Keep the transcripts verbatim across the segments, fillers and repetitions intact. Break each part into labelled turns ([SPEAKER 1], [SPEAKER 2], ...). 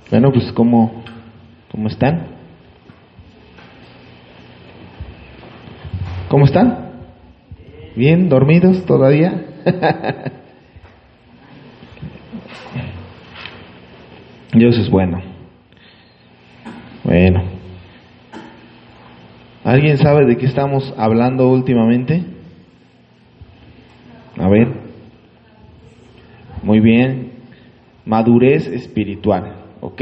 [SPEAKER 1] Bueno, pues ¿cómo, cómo están? ¿Cómo están? ¿Bien? ¿Dormidos todavía? Dios es bueno. Bueno. ¿Alguien sabe de qué estamos hablando últimamente? A ver. Muy bien. Madurez espiritual. ¿Ok?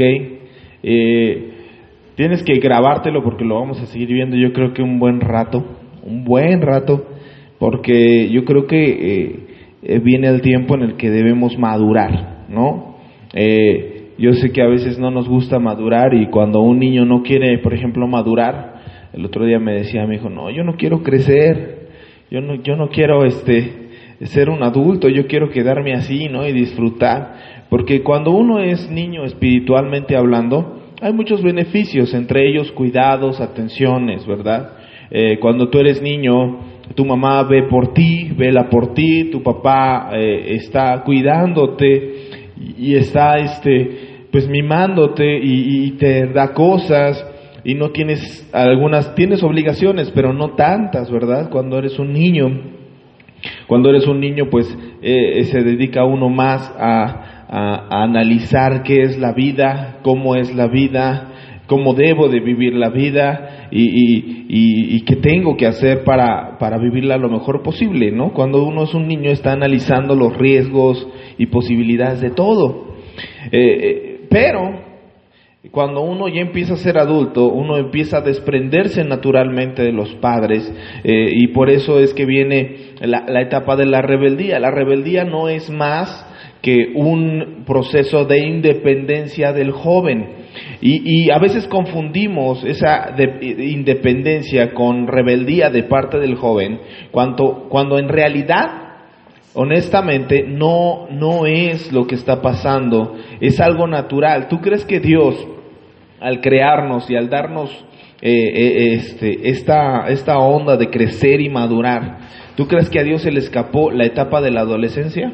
[SPEAKER 1] Eh, tienes que grabártelo porque lo vamos a seguir viendo yo creo que un buen rato. Un buen rato. Porque yo creo que eh, viene el tiempo en el que debemos madurar, ¿no? Eh... Yo sé que a veces no nos gusta madurar y cuando un niño no quiere, por ejemplo, madurar, el otro día me decía mi hijo, no, yo no quiero crecer, yo no, yo no quiero este ser un adulto, yo quiero quedarme así, ¿no? Y disfrutar, porque cuando uno es niño espiritualmente hablando, hay muchos beneficios, entre ellos cuidados, atenciones, ¿verdad? Eh, cuando tú eres niño, tu mamá ve por ti, vela por ti, tu papá eh, está cuidándote y está este pues mimándote y, y te da cosas y no tienes algunas, tienes obligaciones pero no tantas, ¿verdad? Cuando eres un niño, cuando eres un niño pues eh, se dedica uno más a, a, a analizar qué es la vida, cómo es la vida, cómo debo de vivir la vida y, y, y, y qué tengo que hacer para, para vivirla lo mejor posible, ¿no? Cuando uno es un niño está analizando los riesgos y posibilidades de todo. Eh, pero cuando uno ya empieza a ser adulto, uno empieza a desprenderse naturalmente de los padres eh, y por eso es que viene la, la etapa de la rebeldía. La rebeldía no es más que un proceso de independencia del joven. Y, y a veces confundimos esa de, independencia con rebeldía de parte del joven, cuando, cuando en realidad, honestamente, no, no es lo que está pasando, es algo natural. ¿Tú crees que Dios, al crearnos y al darnos eh, eh, este, esta, esta onda de crecer y madurar, ¿tú crees que a Dios se le escapó la etapa de la adolescencia?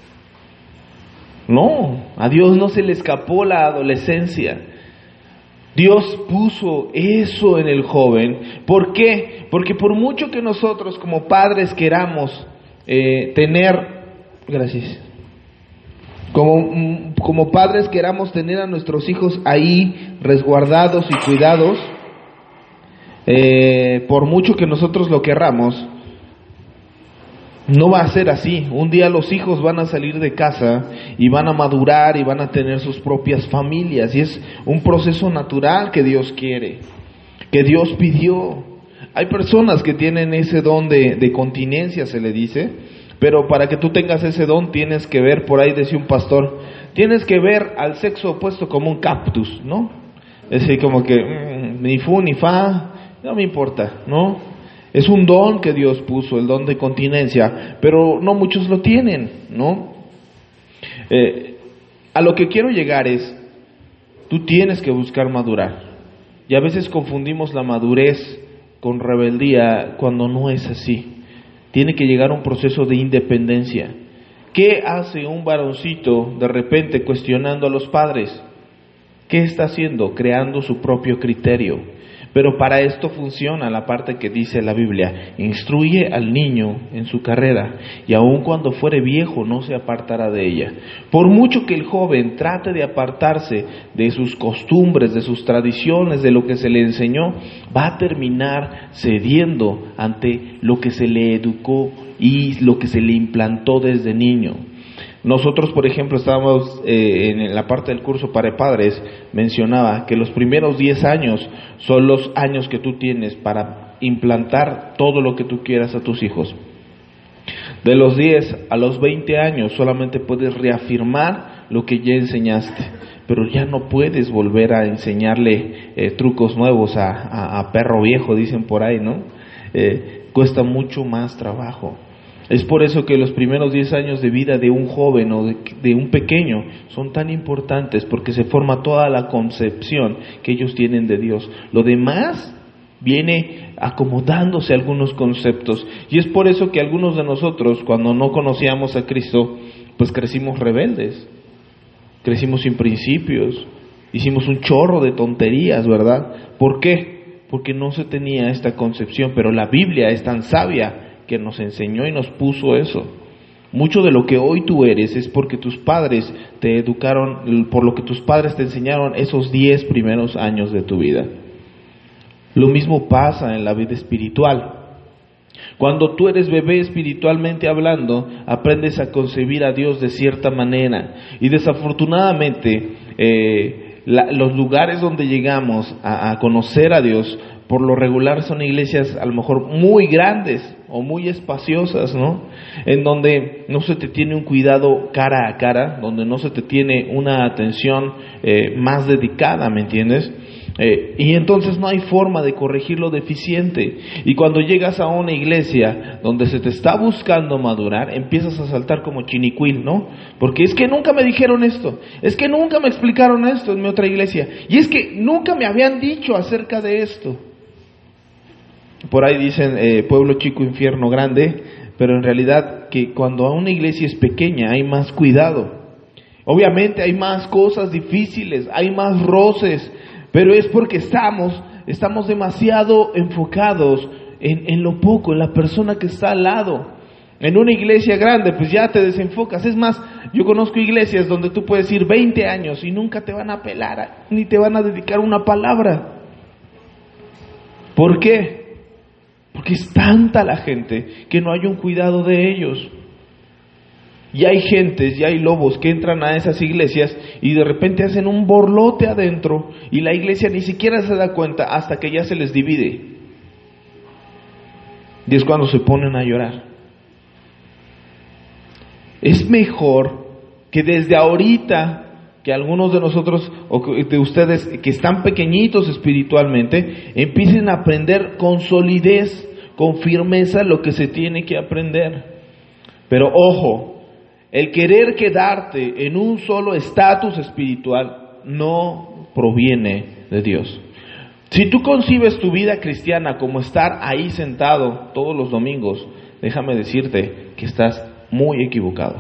[SPEAKER 1] No, a Dios no se le escapó la adolescencia. Dios puso eso en el joven. ¿Por qué? Porque por mucho que nosotros como padres queramos eh, tener, gracias, como, como padres queramos tener a nuestros hijos ahí resguardados y cuidados, eh, por mucho que nosotros lo querramos, no va a ser así. Un día los hijos van a salir de casa y van a madurar y van a tener sus propias familias. Y es un proceso natural que Dios quiere, que Dios pidió. Hay personas que tienen ese don de, de continencia, se le dice, pero para que tú tengas ese don tienes que ver, por ahí decía un pastor, tienes que ver al sexo opuesto como un cactus, ¿no? Es decir, como que mmm, ni fu ni fa, no me importa, ¿no? Es un don que Dios puso, el don de continencia, pero no muchos lo tienen, ¿no? Eh, a lo que quiero llegar es, tú tienes que buscar madurar. Y a veces confundimos la madurez con rebeldía cuando no es así. Tiene que llegar a un proceso de independencia. ¿Qué hace un varoncito de repente cuestionando a los padres? ¿Qué está haciendo? Creando su propio criterio. Pero para esto funciona la parte que dice la Biblia: instruye al niño en su carrera, y aun cuando fuere viejo no se apartará de ella. Por mucho que el joven trate de apartarse de sus costumbres, de sus tradiciones, de lo que se le enseñó, va a terminar cediendo ante lo que se le educó y lo que se le implantó desde niño. Nosotros, por ejemplo, estábamos eh, en la parte del curso para padres, mencionaba que los primeros diez años son los años que tú tienes para implantar todo lo que tú quieras a tus hijos. De los diez a los veinte años solamente puedes reafirmar lo que ya enseñaste, pero ya no puedes volver a enseñarle eh, trucos nuevos a, a, a perro viejo, dicen por ahí, ¿no? Eh, cuesta mucho más trabajo. Es por eso que los primeros diez años de vida de un joven o de, de un pequeño son tan importantes, porque se forma toda la concepción que ellos tienen de Dios. Lo demás viene acomodándose a algunos conceptos, y es por eso que algunos de nosotros, cuando no conocíamos a Cristo, pues crecimos rebeldes, crecimos sin principios, hicimos un chorro de tonterías, ¿verdad? ¿Por qué? Porque no se tenía esta concepción, pero la Biblia es tan sabia que nos enseñó y nos puso eso. Mucho de lo que hoy tú eres es porque tus padres te educaron, por lo que tus padres te enseñaron esos diez primeros años de tu vida. Lo mismo pasa en la vida espiritual. Cuando tú eres bebé espiritualmente hablando, aprendes a concebir a Dios de cierta manera. Y desafortunadamente, eh, la, los lugares donde llegamos a, a conocer a Dios, por lo regular son iglesias a lo mejor muy grandes o muy espaciosas, ¿no? En donde no se te tiene un cuidado cara a cara, donde no se te tiene una atención eh, más dedicada, ¿me entiendes? Eh, y entonces no hay forma de corregir lo deficiente. Y cuando llegas a una iglesia donde se te está buscando madurar, empiezas a saltar como chinicuil, ¿no? Porque es que nunca me dijeron esto, es que nunca me explicaron esto en mi otra iglesia, y es que nunca me habían dicho acerca de esto. Por ahí dicen eh, pueblo chico, infierno grande, pero en realidad que cuando una iglesia es pequeña hay más cuidado. Obviamente hay más cosas difíciles, hay más roces, pero es porque estamos, estamos demasiado enfocados en, en lo poco, en la persona que está al lado. En una iglesia grande, pues ya te desenfocas. Es más, yo conozco iglesias donde tú puedes ir veinte años y nunca te van a pelar, ni te van a dedicar una palabra. ¿Por qué? Porque es tanta la gente que no hay un cuidado de ellos. Y hay gentes y hay lobos que entran a esas iglesias y de repente hacen un borlote adentro y la iglesia ni siquiera se da cuenta hasta que ya se les divide. Y es cuando se ponen a llorar. Es mejor que desde ahorita, que algunos de nosotros o de ustedes que están pequeñitos espiritualmente, empiecen a aprender con solidez, con firmeza lo que se tiene que aprender. Pero ojo, el querer quedarte en un solo estatus espiritual no proviene de Dios. Si tú concibes tu vida cristiana como estar ahí sentado todos los domingos, déjame decirte que estás muy equivocado.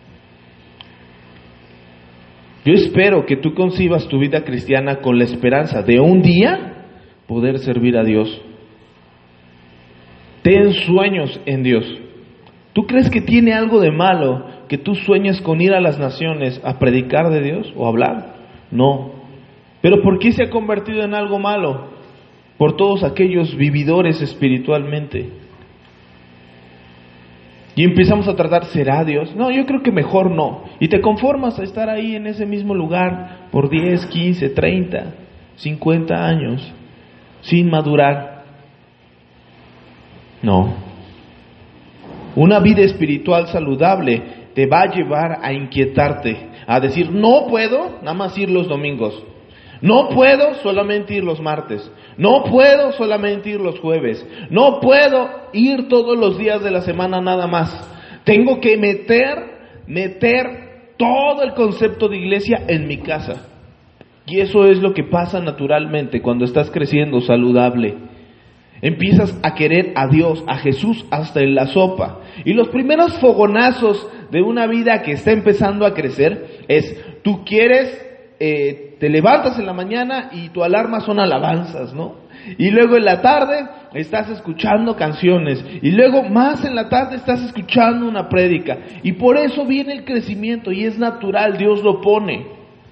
[SPEAKER 1] Yo espero que tú concibas tu vida cristiana con la esperanza de un día poder servir a Dios. Ten sueños en Dios. ¿Tú crees que tiene algo de malo que tú sueñes con ir a las naciones a predicar de Dios o hablar? No. ¿Pero por qué se ha convertido en algo malo? Por todos aquellos vividores espiritualmente. Y empezamos a tratar, ¿será Dios? No, yo creo que mejor no. Y te conformas a estar ahí en ese mismo lugar por diez, quince, treinta, cincuenta años, sin madurar. No. Una vida espiritual saludable te va a llevar a inquietarte, a decir, no puedo nada más ir los domingos. No puedo solamente ir los martes. No puedo solamente ir los jueves. No puedo ir todos los días de la semana nada más. Tengo que meter, meter todo el concepto de iglesia en mi casa. Y eso es lo que pasa naturalmente cuando estás creciendo saludable. Empiezas a querer a Dios, a Jesús hasta en la sopa. Y los primeros fogonazos de una vida que está empezando a crecer es, tú quieres... Eh, te levantas en la mañana y tu alarma son alabanzas, ¿no? Y luego en la tarde estás escuchando canciones. Y luego más en la tarde estás escuchando una prédica. Y por eso viene el crecimiento y es natural, Dios lo pone.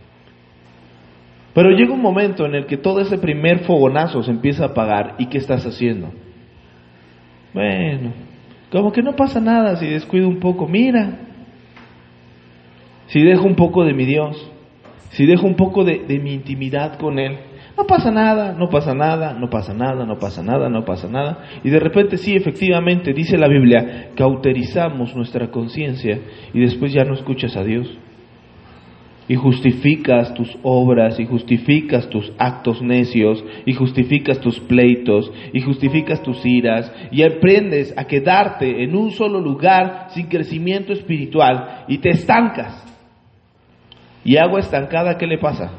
[SPEAKER 1] Pero llega un momento en el que todo ese primer fogonazo se empieza a apagar. ¿Y qué estás haciendo? Bueno, como que no pasa nada si descuido un poco. Mira, si dejo un poco de mi Dios, si dejo un poco de, de mi intimidad con Él, no pasa nada, no pasa nada, no pasa nada, no pasa nada, no pasa nada. Y de repente sí, efectivamente, dice la Biblia, cauterizamos nuestra conciencia y después ya no escuchas a Dios. Y justificas tus obras, y justificas tus actos necios, y justificas tus pleitos, y justificas tus iras, y aprendes a quedarte en un solo lugar sin crecimiento espiritual, y te estancas. Y agua estancada, ¿qué le pasa?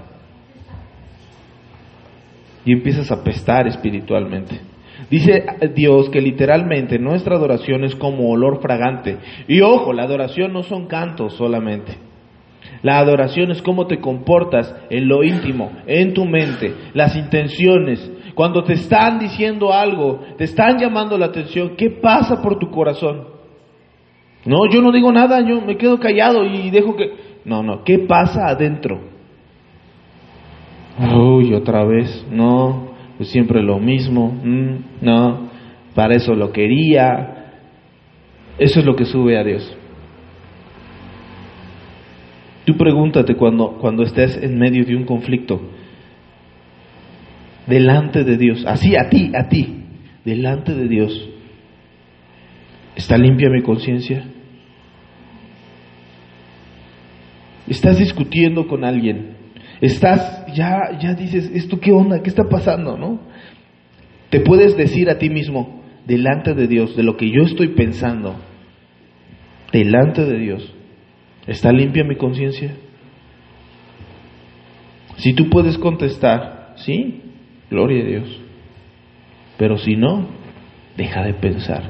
[SPEAKER 1] Y empiezas a apestar espiritualmente. Dice Dios que literalmente nuestra adoración es como olor fragante. Y ojo, la adoración no son cantos solamente. La adoración es cómo te comportas en lo íntimo, en tu mente, las intenciones. Cuando te están diciendo algo, te están llamando la atención, ¿qué pasa por tu corazón? No, yo no digo nada, yo me quedo callado y dejo que... No, no, ¿qué pasa adentro? Uy, otra vez, no, pues siempre lo mismo, mm, no, para eso lo quería. Eso es lo que sube a Dios. Tú pregúntate cuando, cuando estés en medio de un conflicto, delante de Dios, así a ti, a ti, delante de Dios, ¿está limpia mi conciencia? ¿Estás discutiendo con alguien? ¿Estás, ya, ya dices, ¿esto qué onda? ¿Qué está pasando? ¿No? Te puedes decir a ti mismo, delante de Dios, de lo que yo estoy pensando, delante de Dios, ¿está limpia mi conciencia? Si tú puedes contestar, sí, gloria a Dios. Pero si no, deja de pensar.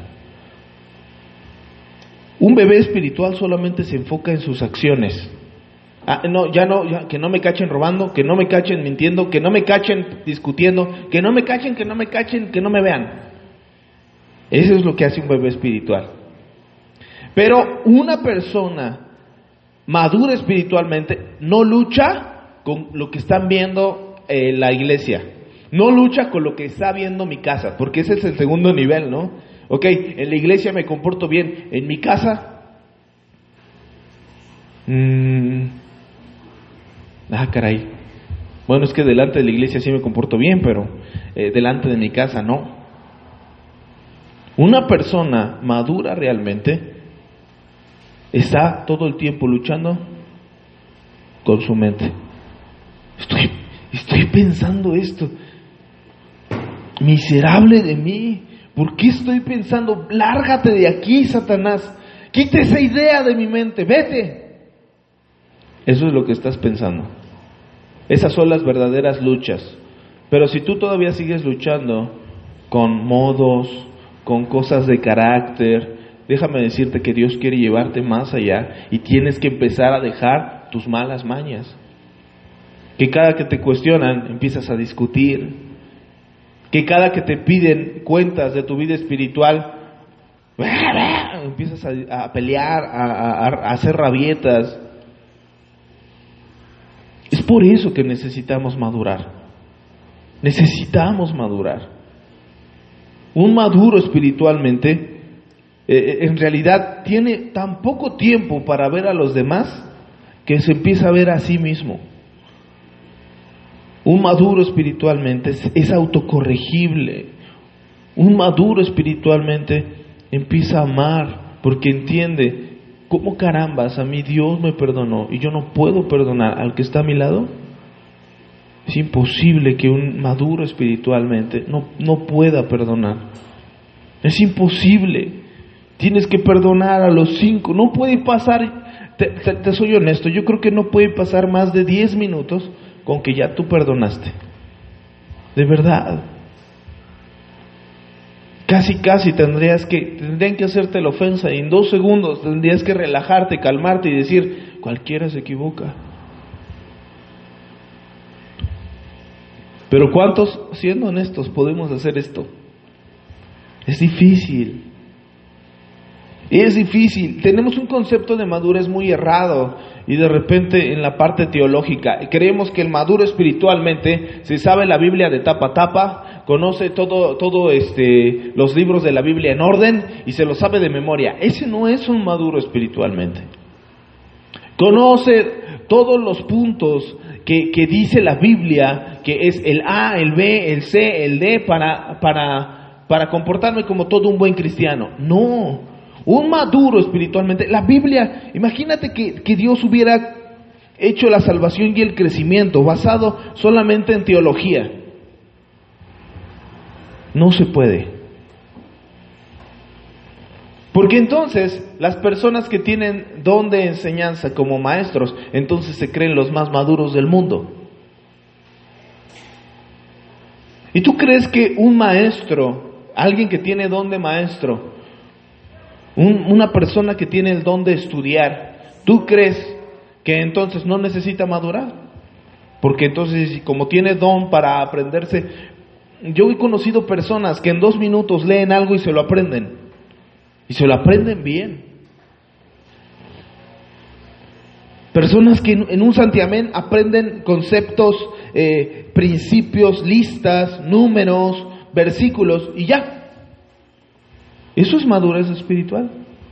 [SPEAKER 1] Un bebé espiritual solamente se enfoca en sus acciones. Ah, no, ya no, ya, que no me cachen robando, que no me cachen mintiendo, que no me cachen discutiendo, que no me cachen, que no me cachen, que no me vean. Eso es lo que hace un bebé espiritual. Pero una persona madura espiritualmente no lucha con lo que están viendo en la iglesia, no lucha con lo que está viendo mi casa, porque ese es el segundo nivel, ¿no? Ok, en la iglesia me comporto bien, en mi casa, mmm, ah caray, bueno, es que delante de la iglesia sí me comporto bien, pero eh, delante de mi casa no. Una persona madura realmente está todo el tiempo luchando con su mente. Estoy, estoy pensando esto. Miserable de mí. ¿Por qué estoy pensando? Lárgate de aquí, Satanás. Quita esa idea de mi mente. Vete. Eso es lo que estás pensando. Esas son las verdaderas luchas. Pero si tú todavía sigues luchando con modos, con cosas de carácter, déjame decirte que Dios quiere llevarte más allá y tienes que empezar a dejar tus malas mañas. Que cada que te cuestionan empiezas a discutir, que cada que te piden cuentas de tu vida espiritual empiezas a, a pelear, a, a, a hacer rabietas. Es por eso que necesitamos madurar. Necesitamos madurar. Un maduro espiritualmente eh, en realidad tiene tan poco tiempo para ver a los demás que se empieza a ver a sí mismo. Un maduro espiritualmente es, es autocorregible. Un maduro espiritualmente empieza a amar porque entiende, ¿cómo carambas a mí Dios me perdonó y yo no puedo perdonar al que está a mi lado? Es imposible que un maduro espiritualmente no, no pueda perdonar. Es imposible. Tienes que perdonar a los cinco. No puede pasar, te, te, te soy honesto, yo creo que no puede pasar más de diez minutos con que ya tú perdonaste. De verdad. Casi, casi tendrías que, tendrían que hacerte la ofensa y en dos segundos tendrías que relajarte, calmarte y decir, cualquiera se equivoca. Pero ¿cuántos, siendo honestos, podemos hacer esto? Es difícil. Es difícil. Tenemos un concepto de madurez muy errado y de repente en la parte teológica creemos que el maduro espiritualmente se sabe la Biblia de tapa a tapa, conoce todo, todo este, los libros de la Biblia en orden y se lo sabe de memoria. Ese no es un maduro espiritualmente. Conoce todos los puntos que, que dice la Biblia, que es el A, el B, el C, el D, para, para, para comportarme como todo un buen cristiano. No, un maduro espiritualmente. La Biblia, imagínate que, que Dios hubiera hecho la salvación y el crecimiento basado solamente en teología. No se puede. Porque entonces las personas que tienen don de enseñanza como maestros, entonces se creen los más maduros del mundo. ¿Y tú crees que un maestro, alguien que tiene don de maestro, un, una persona que tiene el don de estudiar, tú crees que entonces no necesita madurar, porque entonces como tiene don para aprenderse. Yo he conocido personas que en dos minutos leen algo y se lo aprenden, y se lo aprenden bien. Personas que en un santiamén aprenden conceptos, eh, principios, listas, números, versículos y ya. Eso es madurez espiritual.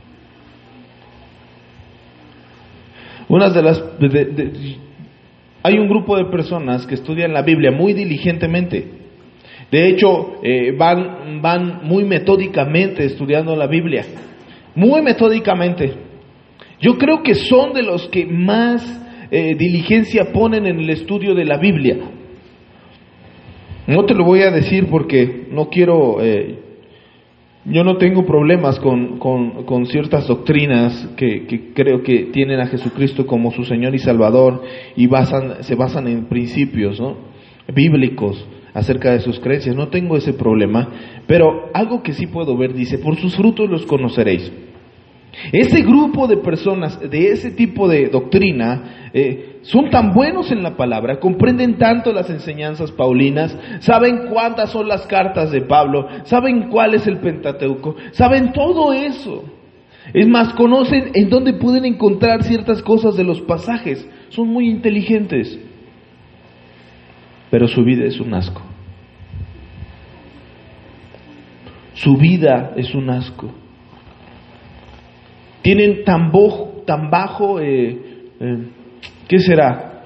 [SPEAKER 1] Una de las de, de, de, hay un grupo de personas que estudian la Biblia muy diligentemente. De hecho, eh, van van muy metódicamente estudiando la Biblia, muy metódicamente. Yo creo que son de los que más eh, diligencia ponen en el estudio de la Biblia. No te lo voy a decir porque no quiero, eh, yo no tengo problemas con, con, con ciertas doctrinas que, que creo que tienen a Jesucristo como su Señor y Salvador y basan, se basan en principios, ¿no?, bíblicos acerca de sus creencias. No tengo ese problema, pero algo que sí puedo ver, dice, por sus frutos los conoceréis. Ese grupo de personas de ese tipo de doctrina eh, son tan buenos en la palabra, comprenden tanto las enseñanzas paulinas, saben cuántas son las cartas de Pablo, saben cuál es el Pentateuco, saben todo eso. Es más, conocen en dónde pueden encontrar ciertas cosas de los pasajes, son muy inteligentes, pero su vida es un asco. Su vida es un asco. Tienen tan, bo, tan bajo, eh, eh, ¿qué será?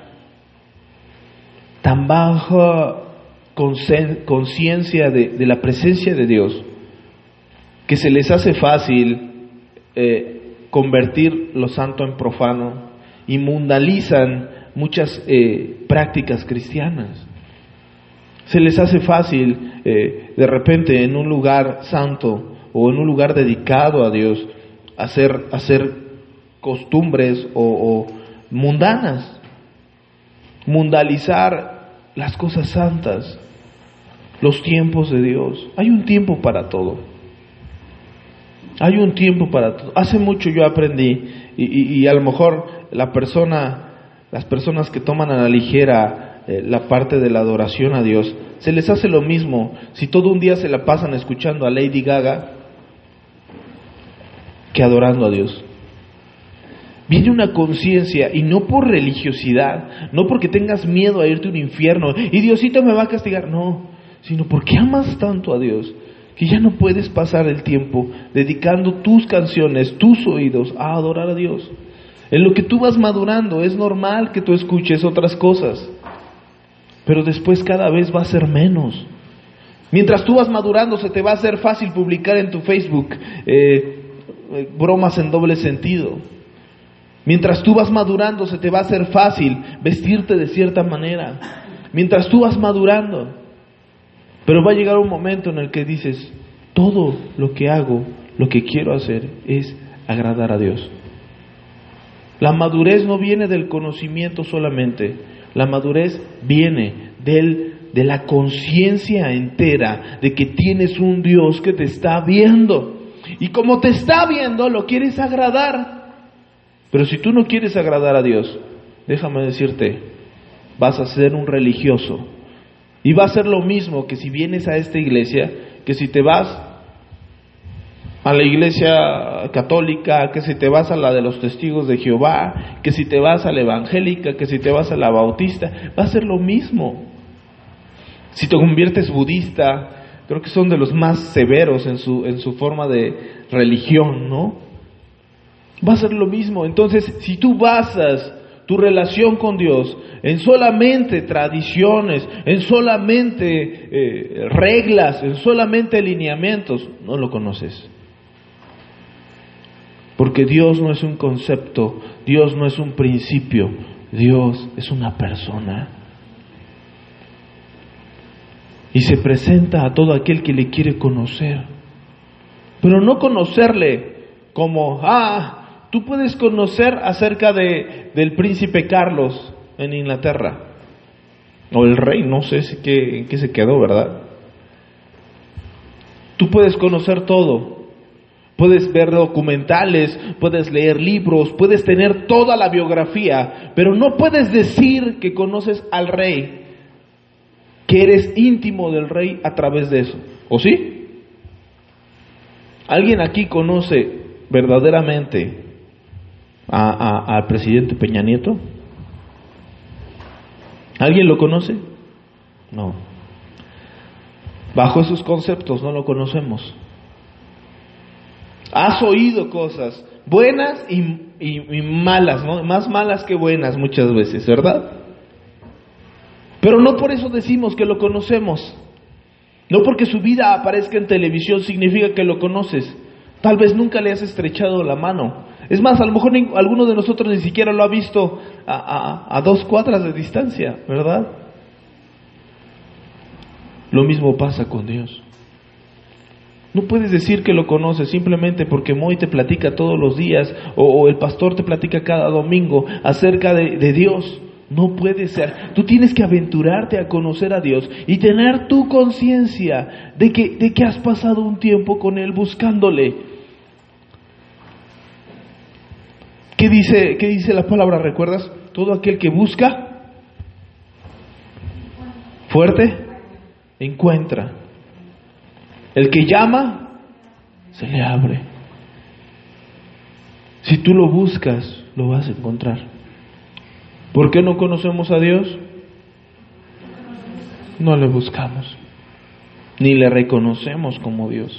[SPEAKER 1] Tan baja conciencia de, de la presencia de Dios, que se les hace fácil eh, convertir lo santo en profano y mundanalizan muchas eh, prácticas cristianas. Se les hace fácil eh, de repente en un lugar santo o en un lugar dedicado a Dios hacer, hacer costumbres o, o mundanas, mundanalizar las cosas santas, los tiempos de Dios. Hay un tiempo para todo. Hay un tiempo para todo. Hace mucho yo aprendí y, y, y a lo mejor la persona, las personas que toman a la ligera eh, la parte de la adoración a Dios, se les hace lo mismo si todo un día se la pasan escuchando a Lady Gaga que adorando a Dios. Viene una conciencia, y no por religiosidad, no porque tengas miedo a irte a un infierno y Diosito me va a castigar, no, sino porque amas tanto a Dios que ya no puedes pasar el tiempo dedicando tus canciones, tus oídos a adorar a Dios. En lo que tú vas madurando es normal que tú escuches otras cosas, pero después cada vez va a ser menos. Mientras tú vas madurando se te va a hacer fácil publicar en tu Facebook eh, bromas en doble sentido. Mientras tú vas madurando se te va a hacer fácil vestirte de cierta manera. Mientras tú vas madurando. Pero va a llegar un momento en el que dices, todo lo que hago, lo que quiero hacer es agradar a Dios. La madurez no viene del conocimiento solamente. La madurez viene del, de la conciencia entera de que tienes un Dios que te está viendo. Y como te está viendo, lo quieres agradar. Pero si tú no quieres agradar a Dios, déjame decirte, vas a ser un religioso. Y va a ser lo mismo que si vienes a esta iglesia, que si te vas a la iglesia católica, que si te vas a la de los testigos de Jehová, que si te vas a la evangélica, que si te vas a la bautista, va a ser lo mismo. Si te conviertes budista, creo que son de los más severos en su, en su forma de religión, ¿no? Va a ser lo mismo. Entonces, si tú basas tu relación con Dios en solamente tradiciones, en solamente eh, reglas, en solamente lineamientos, no lo conoces. Porque Dios no es un concepto, Dios no es un principio, Dios es una persona. Y se presenta a todo aquel que le quiere conocer. Pero no conocerle como, ah, tú puedes conocer acerca de, del príncipe Carlos en Inglaterra. O el rey, no sé si qué, en qué se quedó, ¿verdad? Tú puedes conocer todo. Puedes ver documentales, puedes leer libros, puedes tener toda la biografía, pero no puedes decir que conoces al rey, que eres íntimo del rey a través de eso. ¿O sí? ¿Alguien aquí conoce verdaderamente a, a, al presidente Peña Nieto? ¿Alguien lo conoce? No. Bajo esos conceptos no lo conocemos. Has oído cosas buenas y, y, y malas, ¿no? Más malas que buenas muchas veces, ¿verdad? Pero no por eso decimos que lo conocemos. No porque su vida aparezca en televisión significa que lo conoces. Tal vez nunca le has estrechado la mano. Es más, a lo mejor ni, alguno de nosotros ni siquiera lo ha visto a, a, a dos cuadras de distancia, ¿verdad? Lo mismo pasa con Dios. No puedes decir que lo conoces simplemente porque Moy te platica todos los días o, o el pastor te platica cada domingo acerca de, de Dios. No puede ser. Tú tienes que aventurarte a conocer a Dios y tener tu conciencia de que, de que has pasado un tiempo con Él buscándole. ¿Qué dice, qué dice la palabra? ¿Recuerdas? Todo aquel que busca fuerte encuentra. El que llama se le abre. Si tú lo buscas, lo vas a encontrar. ¿Por qué no conocemos a Dios? No le buscamos, ni le reconocemos como Dios.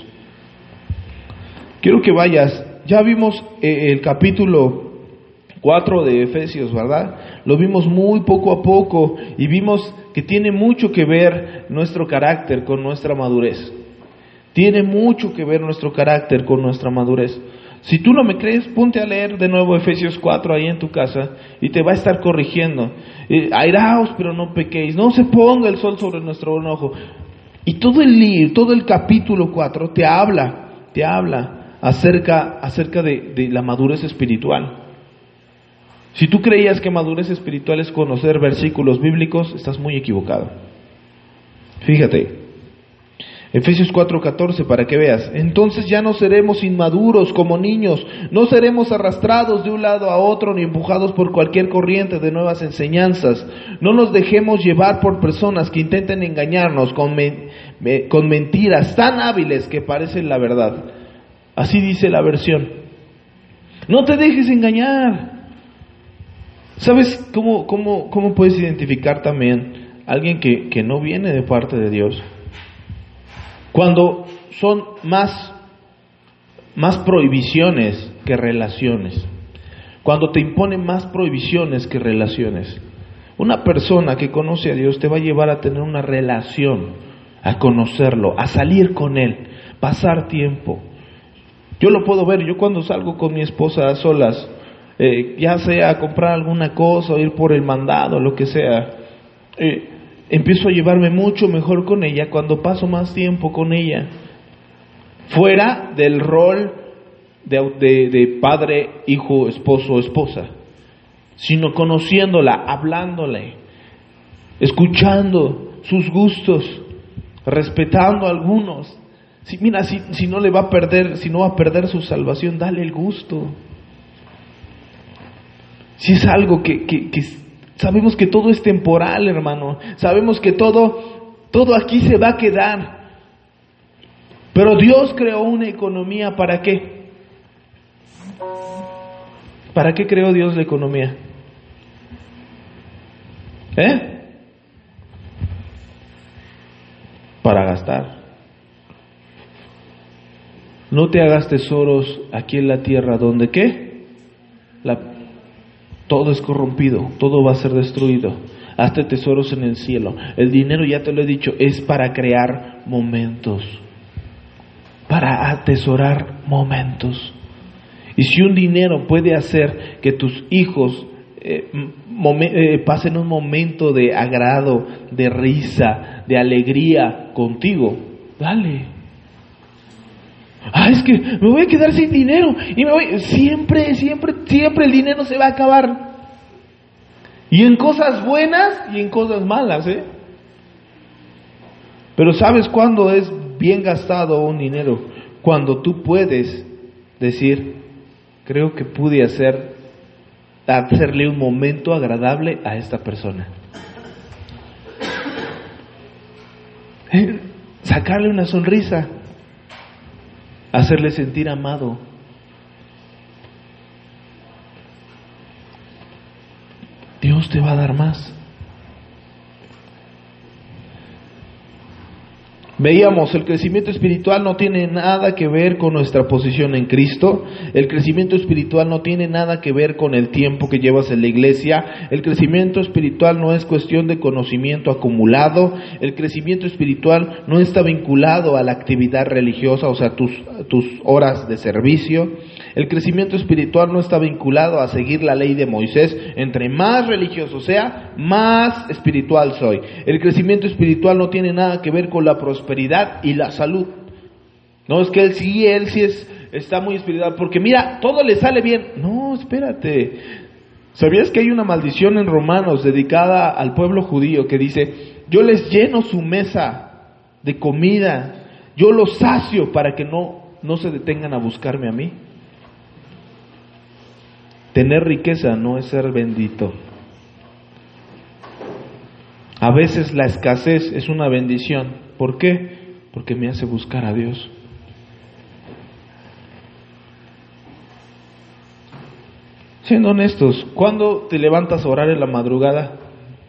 [SPEAKER 1] Quiero que vayas, ya vimos eh, el capítulo cuatro de Efesios, ¿verdad? Lo vimos muy poco a poco y vimos que tiene mucho que ver nuestro carácter con nuestra madurez. Tiene mucho que ver nuestro carácter con nuestra madurez. Si tú no me crees, ponte a leer de nuevo Efesios cuatro ahí en tu casa y te va a estar corrigiendo. Eh, airaos, pero no pequéis. No se ponga el sol sobre nuestro enojo. Y todo el libro, todo el capítulo cuatro te habla, te habla acerca, acerca de, de la madurez espiritual. Si tú creías que madurez espiritual es conocer versículos bíblicos, estás muy equivocado. Fíjate. Efesios cuatro catorce, para que veas. Entonces ya no seremos inmaduros como niños, no seremos arrastrados de un lado a otro ni empujados por cualquier corriente de nuevas enseñanzas. No nos dejemos llevar por personas que intenten engañarnos con, men- con mentiras tan hábiles que parecen la verdad. Así dice la versión. No te dejes engañar. ¿Sabes cómo, cómo, cómo puedes identificar también a alguien que, que no viene de parte de Dios? Cuando son más, más prohibiciones que relaciones. Cuando te imponen más prohibiciones que relaciones. Una persona que conoce a Dios te va a llevar a tener una relación, a conocerlo, a salir con Él, pasar tiempo. Yo lo puedo ver, yo cuando salgo con mi esposa a solas, eh, ya sea a comprar alguna cosa o ir por el mandado, lo que sea, eh, empiezo a llevarme mucho mejor con ella cuando paso más tiempo con ella, fuera del rol de, de, de padre, hijo, esposo, esposa, sino conociéndola, hablándole, escuchando sus gustos, respetando algunos. Si, mira, si, si no le va a perder, si no va a perder su salvación, dale el gusto. Si es algo que, que, que sabemos que todo es temporal, hermano. Sabemos que todo, todo aquí se va a quedar. Pero Dios creó una economía, ¿para qué? ¿Para qué creó Dios la economía? ¿Eh? Para gastar. No te hagas tesoros aquí en la tierra, donde ¿qué? La Todo es corrompido, todo va a ser destruido. Hazte tesoros en el cielo. El dinero, ya te lo he dicho, es para crear momentos, para atesorar momentos. Y si un dinero puede hacer que tus hijos eh, momen, eh, pasen un momento de agrado, de risa, de alegría contigo, dale. Ah, es que me voy a quedar sin dinero y me voy. Siempre, siempre, siempre el dinero se va a acabar. Y en cosas buenas y en cosas malas, ¿eh? Pero ¿sabes cuándo es bien gastado un dinero? Cuando tú puedes decir, creo que pude hacer, hacerle un momento agradable a esta persona. Sacarle una sonrisa, hacerle sentir amado. Dios te va a dar más. Veíamos, el crecimiento espiritual no tiene nada que ver con nuestra posición en Cristo. El crecimiento espiritual no tiene nada que ver con el tiempo que llevas en la iglesia. El crecimiento espiritual no es cuestión de conocimiento acumulado. El crecimiento espiritual no está vinculado a la actividad religiosa, o sea, tus, tus horas de servicio. El crecimiento espiritual no está vinculado a seguir la ley de Moisés. Entre más religioso sea, más espiritual soy. El crecimiento espiritual no tiene nada que ver con la prosperidad y la salud. No es que él sí, él sí es, está muy espiritual, porque mira, todo le sale bien. No, espérate. ¿Sabías que hay una maldición en Romanos dedicada al pueblo judío que dice, yo les lleno su mesa de comida, yo los sacio para que no, no se detengan a buscarme a mí? Tener riqueza no es ser bendito. A veces la escasez es una bendición. ¿Por qué? Porque me hace buscar a Dios. Siendo honestos, ¿cuándo te levantas a orar en la madrugada?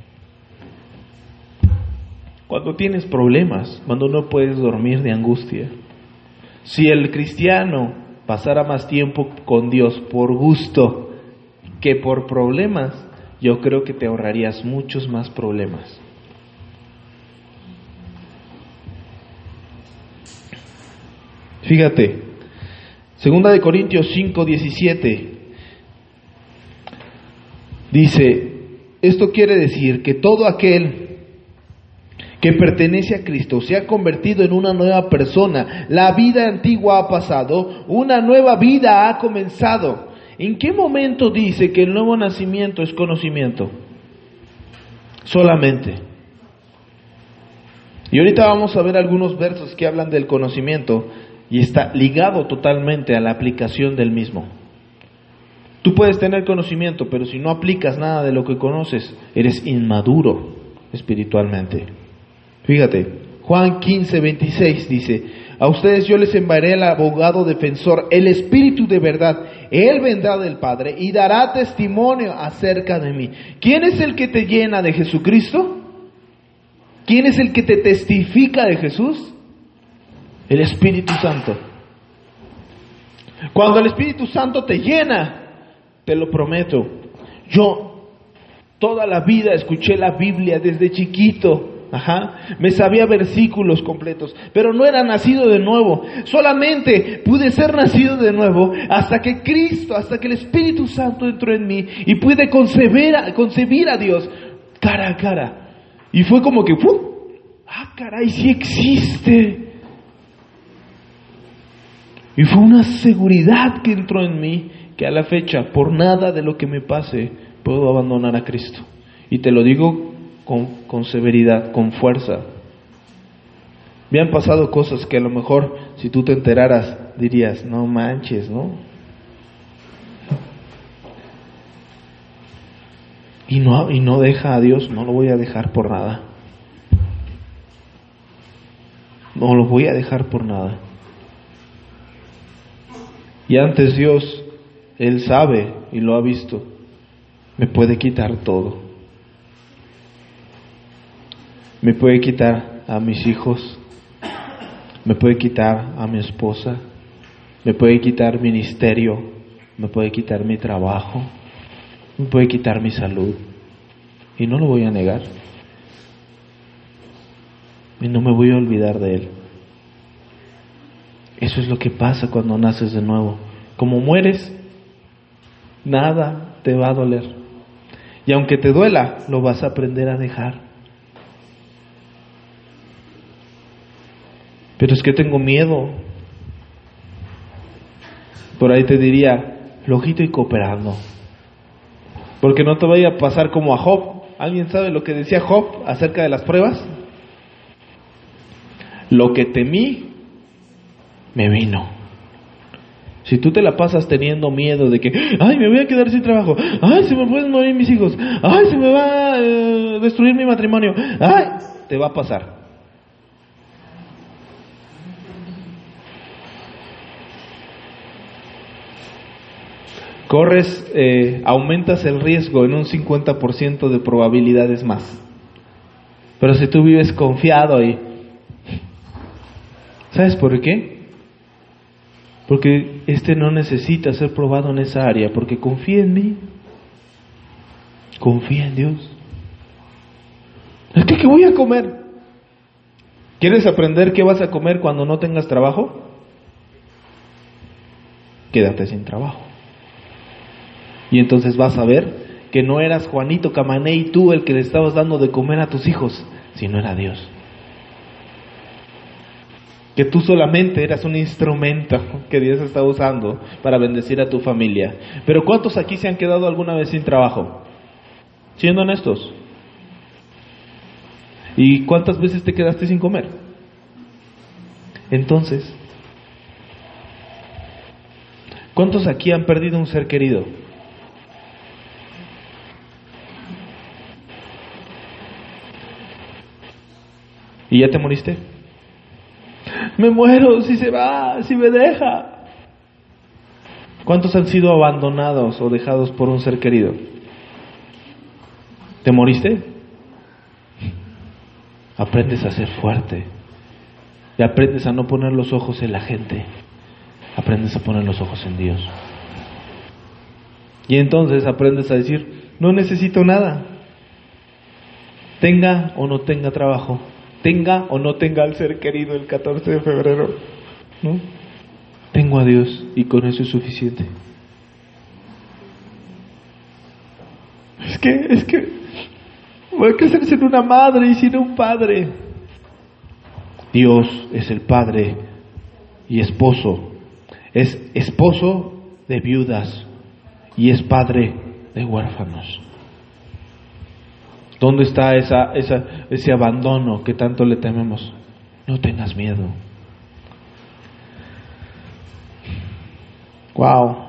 [SPEAKER 1] Cuando tienes problemas, cuando no puedes dormir de angustia. Si el cristiano pasara más tiempo con Dios por gusto que por problemas, yo creo que te ahorrarías muchos más problemas. Fíjate, Segunda de Corintios cinco diecisiete dice, esto quiere decir que todo aquel que pertenece a Cristo se ha convertido en una nueva persona. La vida antigua ha pasado, una nueva vida ha comenzado. ¿En qué momento dice que el nuevo nacimiento es conocimiento? Solamente. Y ahorita vamos a ver algunos versos que hablan del conocimiento y está ligado totalmente a la aplicación del mismo. Tú puedes tener conocimiento, pero si no aplicas nada de lo que conoces, eres inmaduro espiritualmente. Fíjate, Juan quince veintiséis dice, a ustedes yo les enviaré el abogado defensor, el Espíritu de verdad. Él vendrá del Padre y dará testimonio acerca de mí. ¿Quién es el que te llena de Jesucristo? ¿Quién es el que te testifica de Jesús? El Espíritu Santo. Cuando el Espíritu Santo te llena, te lo prometo, yo toda la vida escuché la Biblia desde chiquito. Ajá, me sabía versículos completos, pero no era nacido de nuevo. Solamente pude ser nacido de nuevo hasta que Cristo, hasta que el Espíritu Santo entró en mí y pude concebir a, concebir a Dios cara a cara. Y fue como que, ¡uh! ¡Ah, caray, sí existe! Y fue una seguridad que entró en mí, que a la fecha, por nada de lo que me pase, puedo abandonar a Cristo. Y te lo digo Con, con severidad, con fuerza. Me han pasado cosas que a lo mejor si tú te enteraras dirías, no manches, ¿no? Y no, y no deja a Dios, no lo voy a dejar por nada. No lo voy a dejar por nada. Y antes Dios, Él sabe y lo ha visto, me puede quitar todo. Me puede quitar a mis hijos, me puede quitar a mi esposa, me puede quitar ministerio, me puede quitar mi trabajo, me puede quitar mi salud. Y no lo voy a negar. Y no me voy a olvidar de Él. Eso es lo que pasa cuando naces de nuevo. Como mueres, nada te va a doler. Y aunque te duela, lo vas a aprender a dejar. Pero es que tengo miedo. Por ahí te diría, flojito y cooperando. Porque no te vaya a pasar como a Job. ¿Alguien sabe lo que decía Job acerca de las pruebas? Lo que temí, me vino. Si tú te la pasas teniendo miedo de que, ay, me voy a quedar sin trabajo, ay, se me pueden morir mis hijos, ay, se me va a eh, destruir mi matrimonio, ay, te va a pasar. Corres, eh, aumentas el riesgo en un cincuenta por ciento de probabilidades más. Pero si tú vives confiado y... ¿Sabes por qué? Porque este no necesita ser probado en esa área, porque confía en mí. Confía en Dios. ¿Es que qué voy a comer? ¿Quieres aprender qué vas a comer cuando no tengas trabajo? Quédate sin trabajo. Y entonces vas a ver que no eras Juanito Camané y tú el que le estabas dando de comer a tus hijos, sino era Dios. Que tú solamente eras un instrumento que Dios está usando para bendecir a tu familia. Pero ¿cuántos aquí se han quedado alguna vez sin trabajo? Siendo honestos. ¿Y cuántas veces te quedaste sin comer? Entonces, ¿cuántos aquí han perdido un ser querido? ¿Y ya te moriste? Me muero si se va, si me deja. ¿Cuántos han sido abandonados o dejados por un ser querido? ¿Te moriste? Aprendes a ser fuerte. Y aprendes a no poner los ojos en la gente. Aprendes a poner los ojos en Dios. Y entonces aprendes a decir, no necesito nada. Tenga o no tenga trabajo. Tenga o no tenga al ser querido el catorce de febrero, ¿no? Tengo a Dios y con eso es suficiente. Es que, es que voy a crecer sin una madre y sin un padre. Dios es el padre y esposo. Es esposo de viudas y es padre de huérfanos. ¿Dónde está esa, esa, ese abandono que tanto le tememos? No tengas miedo. Wow.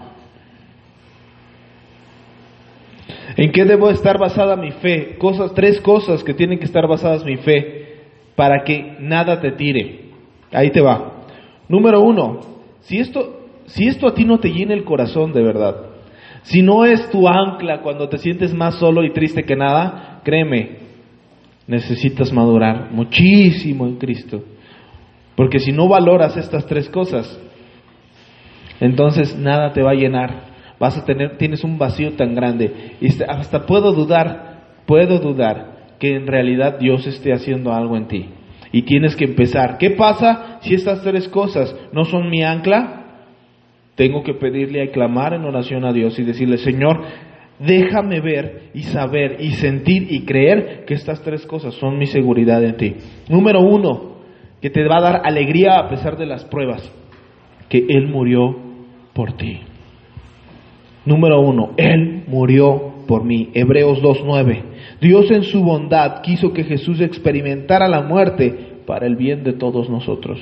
[SPEAKER 1] ¿En qué debo estar basada mi fe? Cosas, tres cosas que tienen que estar basadas mi fe para que nada te tire. Ahí te va. Número uno, si esto, si esto a ti no te llena el corazón de verdad, si no es tu ancla cuando te sientes más solo y triste que nada, créeme, necesitas madurar muchísimo en Cristo. Porque si no valoras estas tres cosas, entonces nada te va a llenar. Vas a tener, tienes un vacío tan grande. Y hasta puedo dudar, puedo dudar que en realidad Dios esté haciendo algo en ti. Y tienes que empezar. ¿Qué pasa si estas tres cosas no son mi ancla? Tengo que pedirle y clamar en oración a Dios y decirle, Señor, déjame ver y saber y sentir y creer que estas tres cosas son mi seguridad en ti. Número uno, que te va a dar alegría a pesar de las pruebas, que Él murió por ti. Número uno, Él murió por mí. Hebreos dos nueve. Dios en su bondad quiso que Jesús experimentara la muerte para el bien de todos nosotros.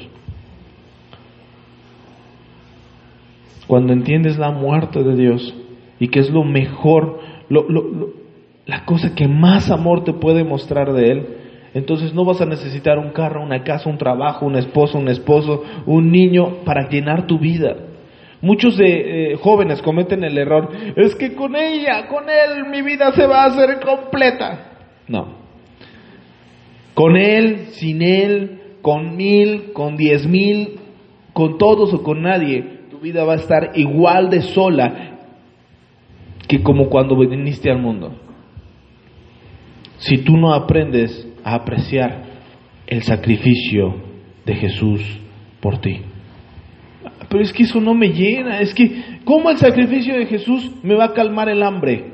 [SPEAKER 1] Cuando entiendes la muerte de Dios y que es lo mejor, lo, lo, lo, la cosa que más amor te puede mostrar de Él, entonces no vas a necesitar un carro, una casa, un trabajo, un esposo, un esposo, un niño para llenar tu vida. Muchos de eh, jóvenes cometen el error, es que con ella, con él, mi vida se va a hacer completa. No. Con él, sin él, con mil, con diez mil, con todos o con nadie, tu vida va a estar igual de sola que como cuando viniste al mundo. Si tú no aprendes a apreciar el sacrificio de Jesús por ti. Pero es que eso no me llena, es que ¿cómo el sacrificio de Jesús me va a calmar el hambre?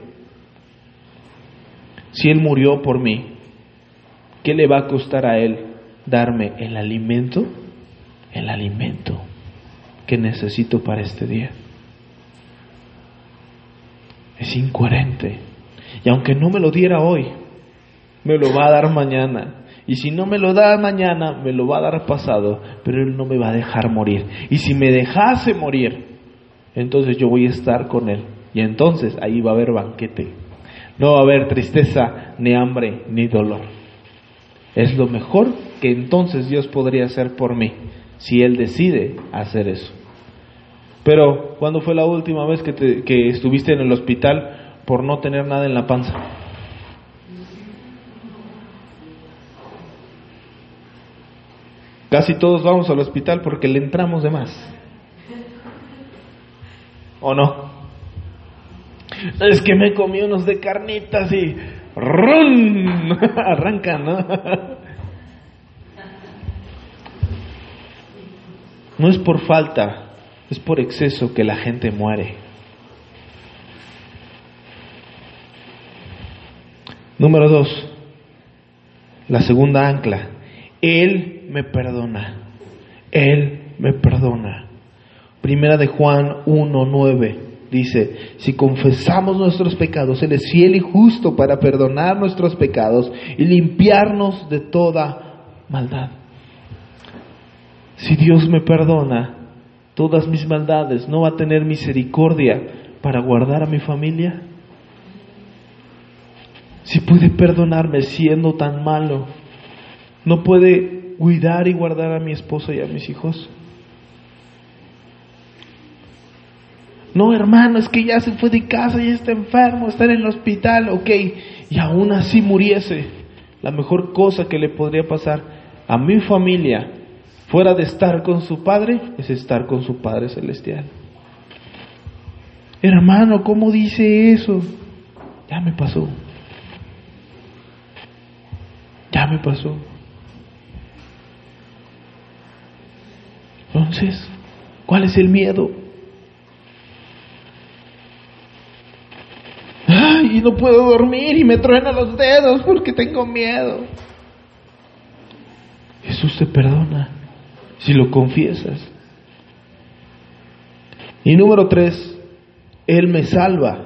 [SPEAKER 1] Si Él murió por mí, ¿qué le va a costar a Él darme el alimento? El alimento que necesito para este día. Es incoherente. Y aunque no me lo diera hoy, me lo va a dar mañana. Y si no me lo da mañana, me lo va a dar pasado, pero Él no me va a dejar morir. Y si me dejase morir, entonces yo voy a estar con él. Y entonces ahí va a haber banquete. No va a haber tristeza, ni hambre, ni dolor. Es lo mejor que entonces Dios podría hacer por mí, si Él decide hacer eso. Pero, ¿cuándo fue la última vez que, te, que estuviste en el hospital por no tener nada en la panza? Casi todos vamos al hospital porque le entramos de más. ¿O no? Es que me comí unos de carnitas y ¡rum! Arrancan, ¿no? No es por falta, es por exceso que la gente muere. Número dos, la segunda ancla. Él me perdona. Él me perdona. Primera de Juan uno nueve dice: si confesamos nuestros pecados, Él es fiel y justo para perdonar nuestros pecados y limpiarnos de toda maldad. Si Dios me perdona todas mis maldades, ¿no va a tener misericordia para guardar a mi familia? Si puede perdonarme siendo tan malo, ¿no puede cuidar y guardar a mi esposa y a mis hijos? No, hermano, es que ya se fue de casa, ya está enfermo, está en el hospital, ok, y aún así muriese. La mejor cosa que le podría pasar a mi familia, fuera de estar con su Padre, es estar con su Padre Celestial. Hermano, ¿cómo dice eso? Ya me pasó. Ya me pasó. Entonces, ¿cuál es el miedo? Ay, y no puedo dormir y me truenan los dedos porque tengo miedo. Jesús te perdona si lo confiesas. Y número tres, Él me salva.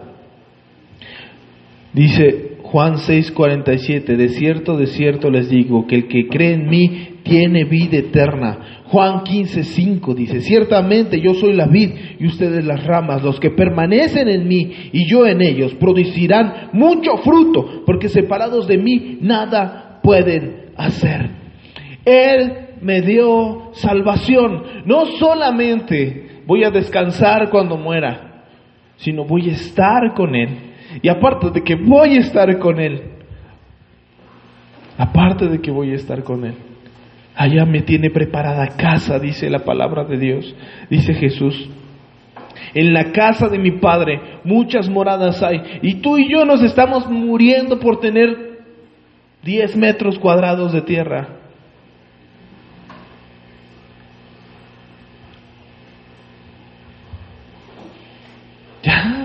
[SPEAKER 1] Dice Juan seis cuarenta y siete: de cierto, de cierto les digo, que el que cree en mí tiene vida eterna. Juan quince cinco dice: ciertamente yo soy la vid y ustedes las ramas. Los que permanecen en mí y yo en ellos producirán mucho fruto, porque separados de mí nada pueden hacer. Él me dio salvación. No solamente voy a descansar cuando muera, sino voy a estar con Él. Y aparte de que voy a estar con Él, aparte de que voy a estar con Él, allá me tiene preparada casa, dice la palabra de Dios. Dice Jesús: en la casa de mi Padre muchas moradas hay. Y tú y yo nos estamos muriendo por tener diez metros cuadrados de tierra. Ya.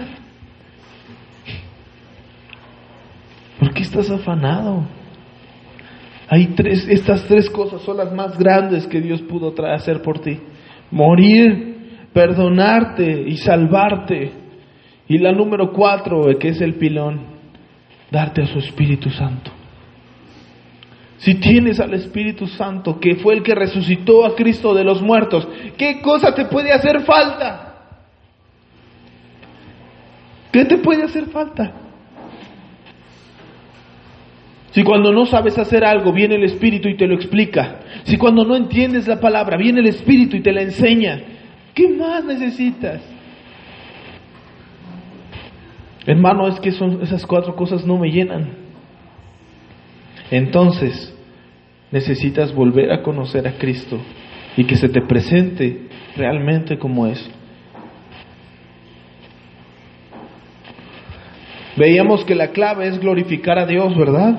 [SPEAKER 1] ¿Por qué estás afanado? Hay tres, estas tres cosas son las más grandes que Dios pudo tra- hacer por ti: morir, perdonarte y salvarte. Y la número cuatro, que es el pilón, darte a su Espíritu Santo. Si tienes al Espíritu Santo, que fue el que resucitó a Cristo de los muertos, ¿qué cosa te puede hacer falta? ¿Qué te puede hacer falta? Si cuando no sabes hacer algo, viene el Espíritu y te lo explica. Si cuando no entiendes la palabra, viene el Espíritu y te la enseña. ¿Qué más necesitas? Hermano, es que son esas cuatro cosas no me llenan. Entonces, necesitas volver a conocer a Cristo y que se te presente realmente como es. Veíamos que la clave es glorificar a Dios, ¿verdad?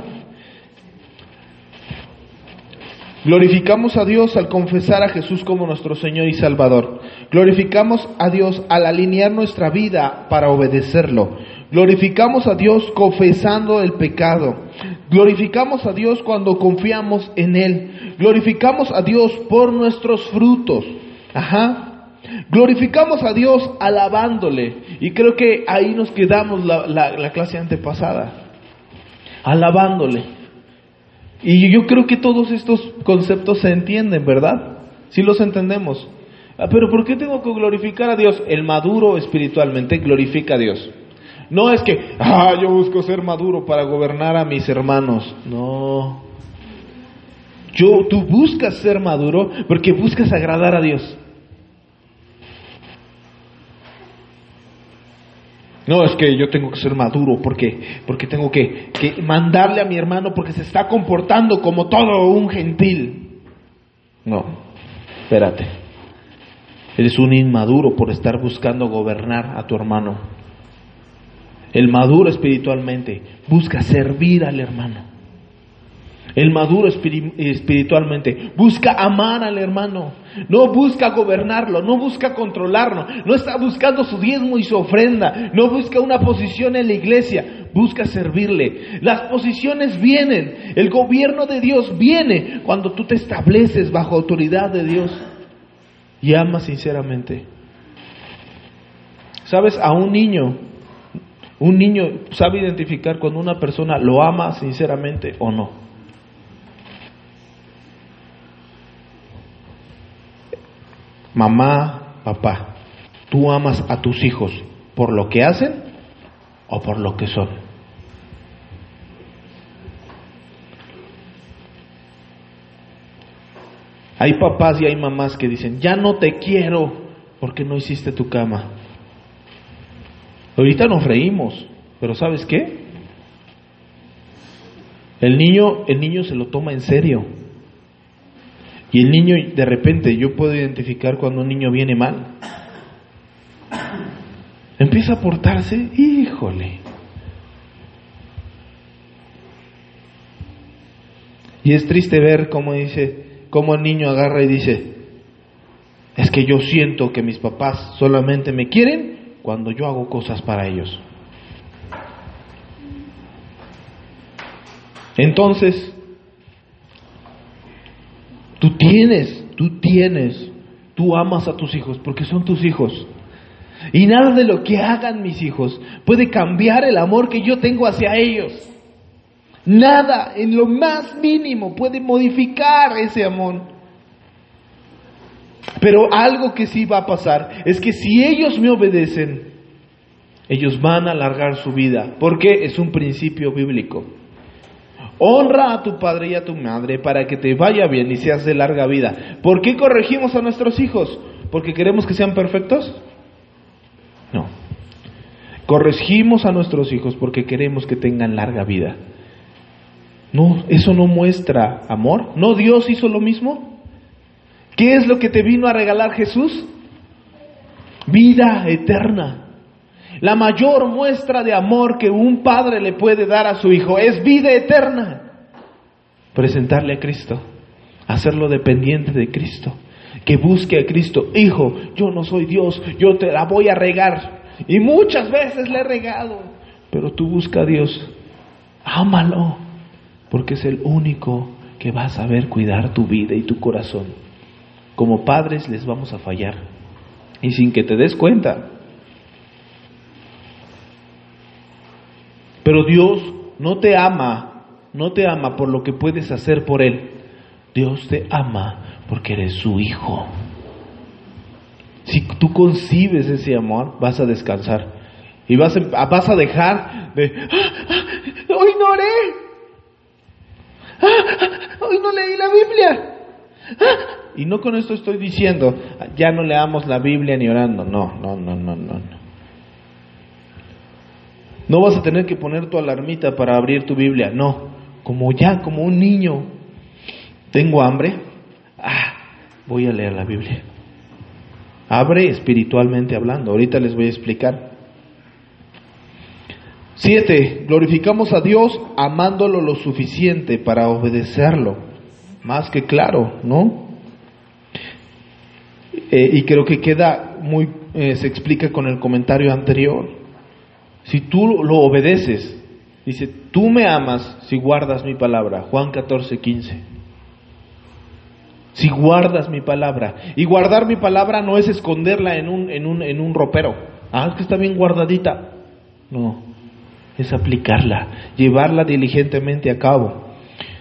[SPEAKER 1] Glorificamos a Dios al confesar a Jesús como nuestro Señor y Salvador. Glorificamos a Dios al alinear nuestra vida para obedecerlo. Glorificamos a Dios confesando el pecado. Glorificamos a Dios cuando confiamos en Él. Glorificamos a Dios por nuestros frutos. Ajá. Glorificamos a Dios alabándole. Y creo que ahí nos quedamos la, la, la clase antepasada. Alabándole. Y yo creo que todos estos conceptos se entienden, ¿verdad? Sí los entendemos. Ah, pero ¿por qué tengo que glorificar a Dios? El maduro espiritualmente glorifica a Dios. No es que, ah, yo busco ser maduro para gobernar a mis hermanos. No. Yo, tú buscas ser maduro porque buscas agradar a Dios. No, es que yo tengo que ser maduro porque, porque tengo que, que mandarle a mi hermano porque se está comportando como todo un gentil. No, espérate. Eres un inmaduro por estar buscando gobernar a tu hermano. El maduro espiritualmente busca servir al hermano. El maduro espiritualmente busca amar al hermano. No busca gobernarlo, no busca controlarlo. No está buscando su diezmo y su ofrenda. No busca una posición en la iglesia. Busca servirle. Las posiciones vienen. El gobierno de Dios viene cuando tú te estableces bajo autoridad de Dios y amas sinceramente. ¿Sabes? A un niño, un niño sabe identificar cuando una persona lo ama sinceramente o no. Mamá, papá, ¿tú amas a tus hijos por lo que hacen o por lo que son? Hay papás y hay mamás que dicen, ya no te quiero porque no hiciste tu cama. Ahorita nos reímos, pero ¿sabes qué? El niño, el niño se lo toma en serio. Y el niño, de repente, yo puedo identificar cuando un niño viene mal. Empieza a portarse, híjole. Y es triste ver cómo dice, cómo el niño agarra y dice, es que yo siento que mis papás solamente me quieren cuando yo hago cosas para ellos. Entonces, Tú tienes, tú tienes, tú amas a tus hijos porque son tus hijos. Y nada de lo que hagan mis hijos puede cambiar el amor que yo tengo hacia ellos. Nada, en lo más mínimo, puede modificar ese amor. Pero algo que sí va a pasar es que si ellos me obedecen, ellos van a alargar su vida, porque es un principio bíblico. Honra a tu padre y a tu madre para que te vaya bien y seas de larga vida. ¿Por qué corregimos a nuestros hijos? ¿Porque queremos que sean perfectos? No. Corregimos a nuestros hijos porque queremos que tengan larga vida. No, eso no muestra amor. ¿No Dios hizo lo mismo? ¿Qué es lo que te vino a regalar Jesús? Vida eterna. La mayor muestra de amor que un padre le puede dar a su hijo es vida eterna. Presentarle a Cristo, hacerlo dependiente de Cristo, que busque a Cristo. Hijo, yo no soy Dios, yo te la voy a regar. Y muchas veces le he regado, pero tú busca a Dios, ámalo, porque es el único que va a saber cuidar tu vida y tu corazón. Como padres les vamos a fallar, y sin que te des cuenta. Pero Dios no te ama, no te ama por lo que puedes hacer por Él. Dios te ama porque eres su hijo. Si tú concibes ese amor, vas a descansar. Y vas a, vas a dejar de, ¡ah, ah, hoy no oré! ¡Ah, ah, hoy no leí la Biblia! ¡Ah! Y no con esto estoy diciendo, ya no leamos la Biblia ni orando. No, no, no, no, no, no. No vas a tener que poner tu alarmita para abrir tu Biblia. No, como ya, como un niño. Tengo hambre. Ah, voy a leer la Biblia. Abre espiritualmente hablando. Ahorita les voy a explicar. Siete, glorificamos a Dios amándolo lo suficiente para obedecerlo. Más que claro, ¿no? Eh, y creo que queda muy, eh, se explica con el comentario anterior. Si tú lo obedeces, dice, tú me amas si guardas mi palabra. Juan catorce, quince. Si guardas mi palabra. Y guardar mi palabra no es esconderla en un, en un, en un ropero. Ah, es que está bien guardadita. No, es aplicarla, llevarla diligentemente a cabo.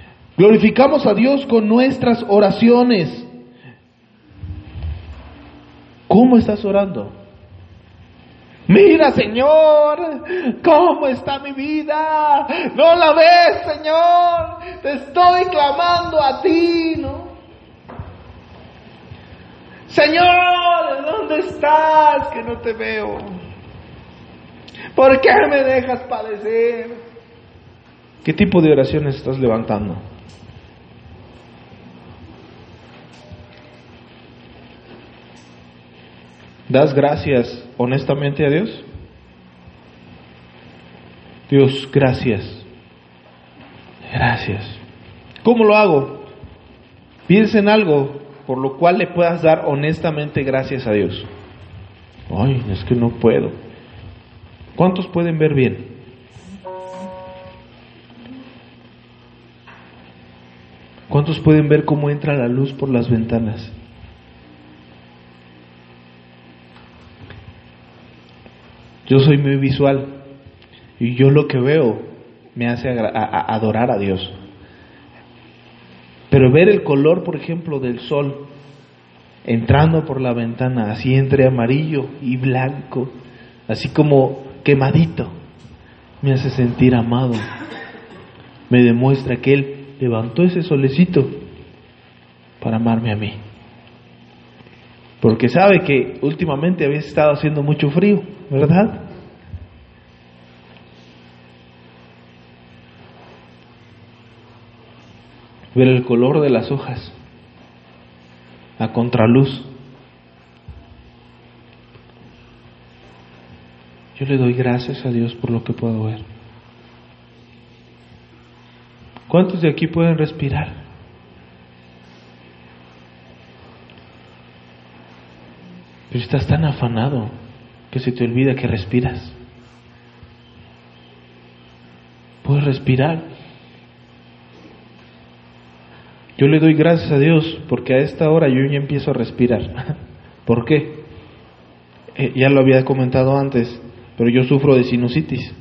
[SPEAKER 1] Glorificamos a Dios con nuestras oraciones. ¿Cómo estás orando? Mira, Señor, ¿cómo está mi vida? ¿No la ves, Señor? Te estoy clamando a ti, ¿no? Señor, ¿dónde estás? Que no te veo. ¿Por qué me dejas padecer? ¿Qué tipo de oraciones estás levantando? ¿Das gracias honestamente a Dios? Dios, gracias. Gracias. ¿Cómo lo hago? Piensa en algo por lo cual le puedas dar honestamente gracias a Dios. Ay, es que no puedo. ¿Cuántos pueden ver bien? ¿Cuántos pueden ver cómo entra la luz por las ventanas? Yo soy muy visual y yo lo que veo me hace a, a, adorar a Dios. Pero ver el color, por ejemplo, del sol entrando por la ventana, así entre amarillo y blanco, así como quemadito, me hace sentir amado. Me demuestra que Él levantó ese solecito para amarme a mí. Porque sabe que últimamente había estado haciendo mucho frío, ¿verdad? Ver el color de las hojas a contraluz. Yo le doy gracias a Dios por lo que puedo ver. ¿Cuántos de aquí pueden respirar? Pero estás tan afanado que se te olvida que respiras. Puedes respirar. Yo le doy gracias a Dios porque a esta hora yo ya empiezo a respirar. ¿Por qué? Eh, ya lo había comentado antes, pero yo sufro de sinusitis.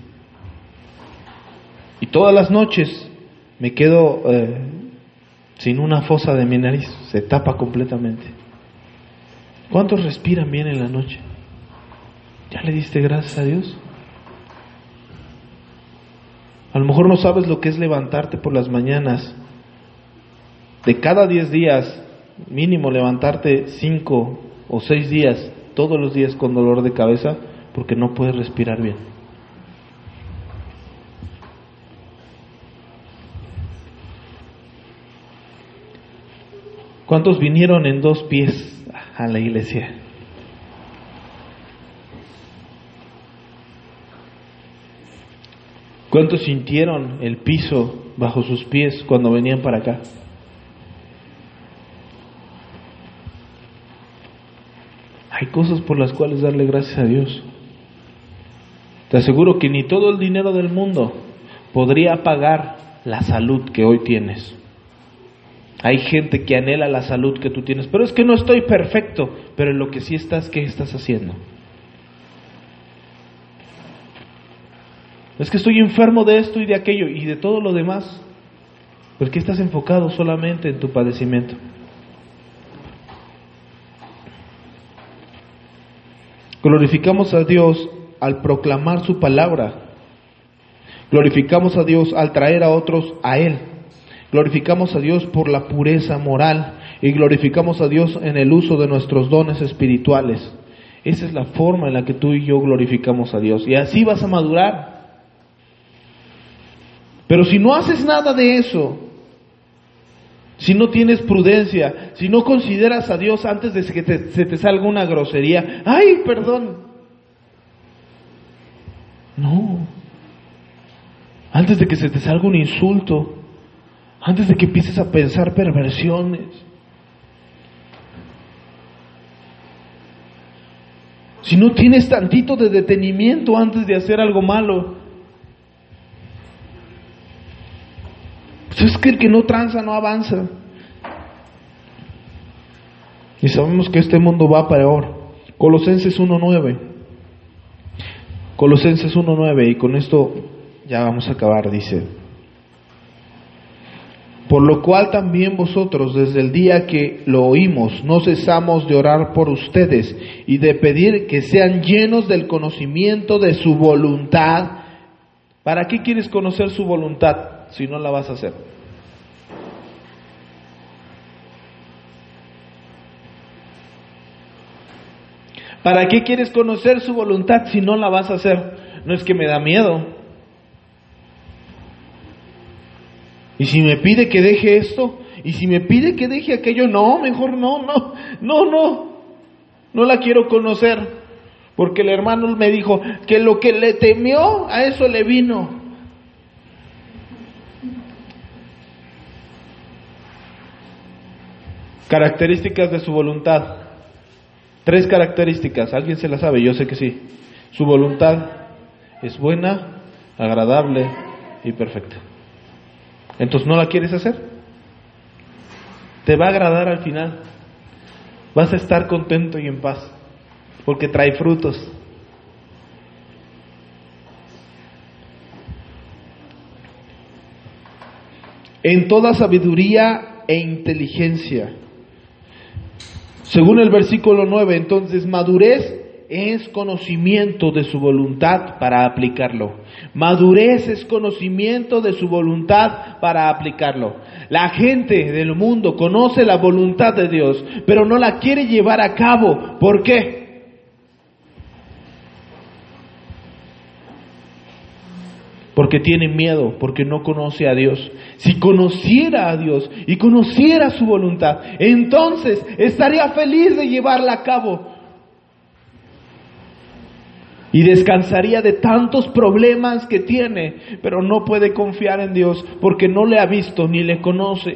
[SPEAKER 1] Y todas las noches me quedo eh, sin una fosa de mi nariz, se tapa completamente. ¿Cuántos respiran bien en la noche? ¿Ya le diste gracias a Dios? A lo mejor no sabes lo que es levantarte por las mañanas. De cada diez días, mínimo levantarte cinco o seis días, todos los días con dolor de cabeza, porque no puedes respirar bien. ¿Cuántos vinieron en dos pies a la iglesia? ¿Cuántos sintieron el piso bajo sus pies cuando venían para acá? Hay cosas por las cuales darle gracias a Dios. Te aseguro que ni todo el dinero del mundo podría pagar la salud que hoy tienes. Hay gente que anhela la salud que tú tienes, pero es que no estoy perfecto. Pero en lo que sí estás, ¿qué estás haciendo? Es que estoy enfermo de esto y de aquello y de todo lo demás. ¿Por qué estás enfocado solamente en tu padecimiento? Glorificamos a Dios al proclamar su palabra. Glorificamos a Dios al traer a otros a Él. Glorificamos a Dios por la pureza moral y glorificamos a Dios en el uso de nuestros dones espirituales. Esa es la forma en la que tú y yo glorificamos a Dios. Y así vas a madurar. Pero si no haces nada de eso, si no tienes prudencia, si no consideras a Dios antes de que te, se te salga una grosería, ¡ay, perdón! No. Antes de que se te salga un insulto, antes de que empieces a pensar perversiones. Si no tienes tantito de detenimiento antes de hacer algo malo, pues es que el que no tranza no avanza. Y sabemos que este mundo va peor. Colosenses uno nueve. Colosenses uno nueve, y con esto ya vamos a acabar, dice: Por lo cual también vosotros, desde el día que lo oímos, no cesamos de orar por ustedes y de pedir que sean llenos del conocimiento de su voluntad. ¿Para qué quieres conocer su voluntad si no la vas a hacer? ¿Para qué quieres conocer su voluntad si no la vas a hacer? No es que me da miedo. Y si me pide que deje esto, y si me pide que deje aquello, no, mejor no, no, no, no, no la quiero conocer, porque el hermano me dijo que lo que le temió, a eso le vino. Características de su voluntad. Tres características, ¿alguien se las sabe? Yo sé que sí. Su voluntad es buena, agradable y perfecta. Entonces, ¿no la quieres hacer? Te va a agradar al final. Vas a estar contento y en paz, porque trae frutos. En toda sabiduría e inteligencia. Según el versículo nueve, entonces, madurez es conocimiento de su voluntad para aplicarlo. Madurez es conocimiento de su voluntad para aplicarlo. La gente del mundo conoce la voluntad de Dios, pero no la quiere llevar a cabo. ¿Por qué? Porque tiene miedo, porque no conoce a Dios. Si conociera a Dios y conociera su voluntad, entonces estaría feliz de llevarla a cabo. Y descansaría de tantos problemas que tiene, pero no puede confiar en Dios porque no le ha visto ni le conoce.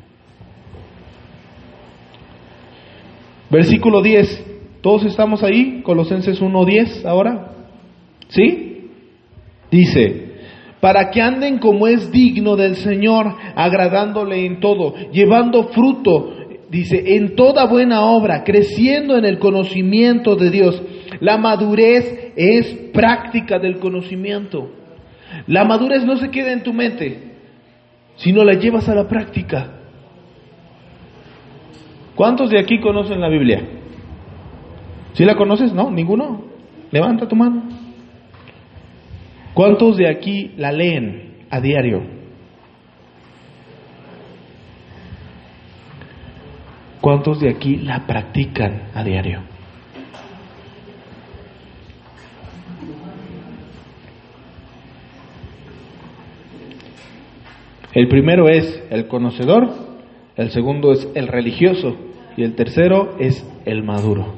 [SPEAKER 1] Versículo diez. ¿Todos estamos ahí? Colosenses uno diez ahora. ¿Sí? Dice: para que anden como es digno del Señor, agradándole en todo, llevando fruto, dice, en toda buena obra, creciendo en el conocimiento de Dios. La madurez es práctica del conocimiento. La madurez no se queda en tu mente, sino la llevas a la práctica. ¿Cuántos de aquí conocen la Biblia? ¿Sí la conoces? ¿No? ¿Ninguno? Levanta tu mano. ¿Cuántos de aquí la leen a diario? ¿Cuántos de aquí la practican a diario? El primero es el conocedor, el segundo es el religioso y el tercero es el maduro.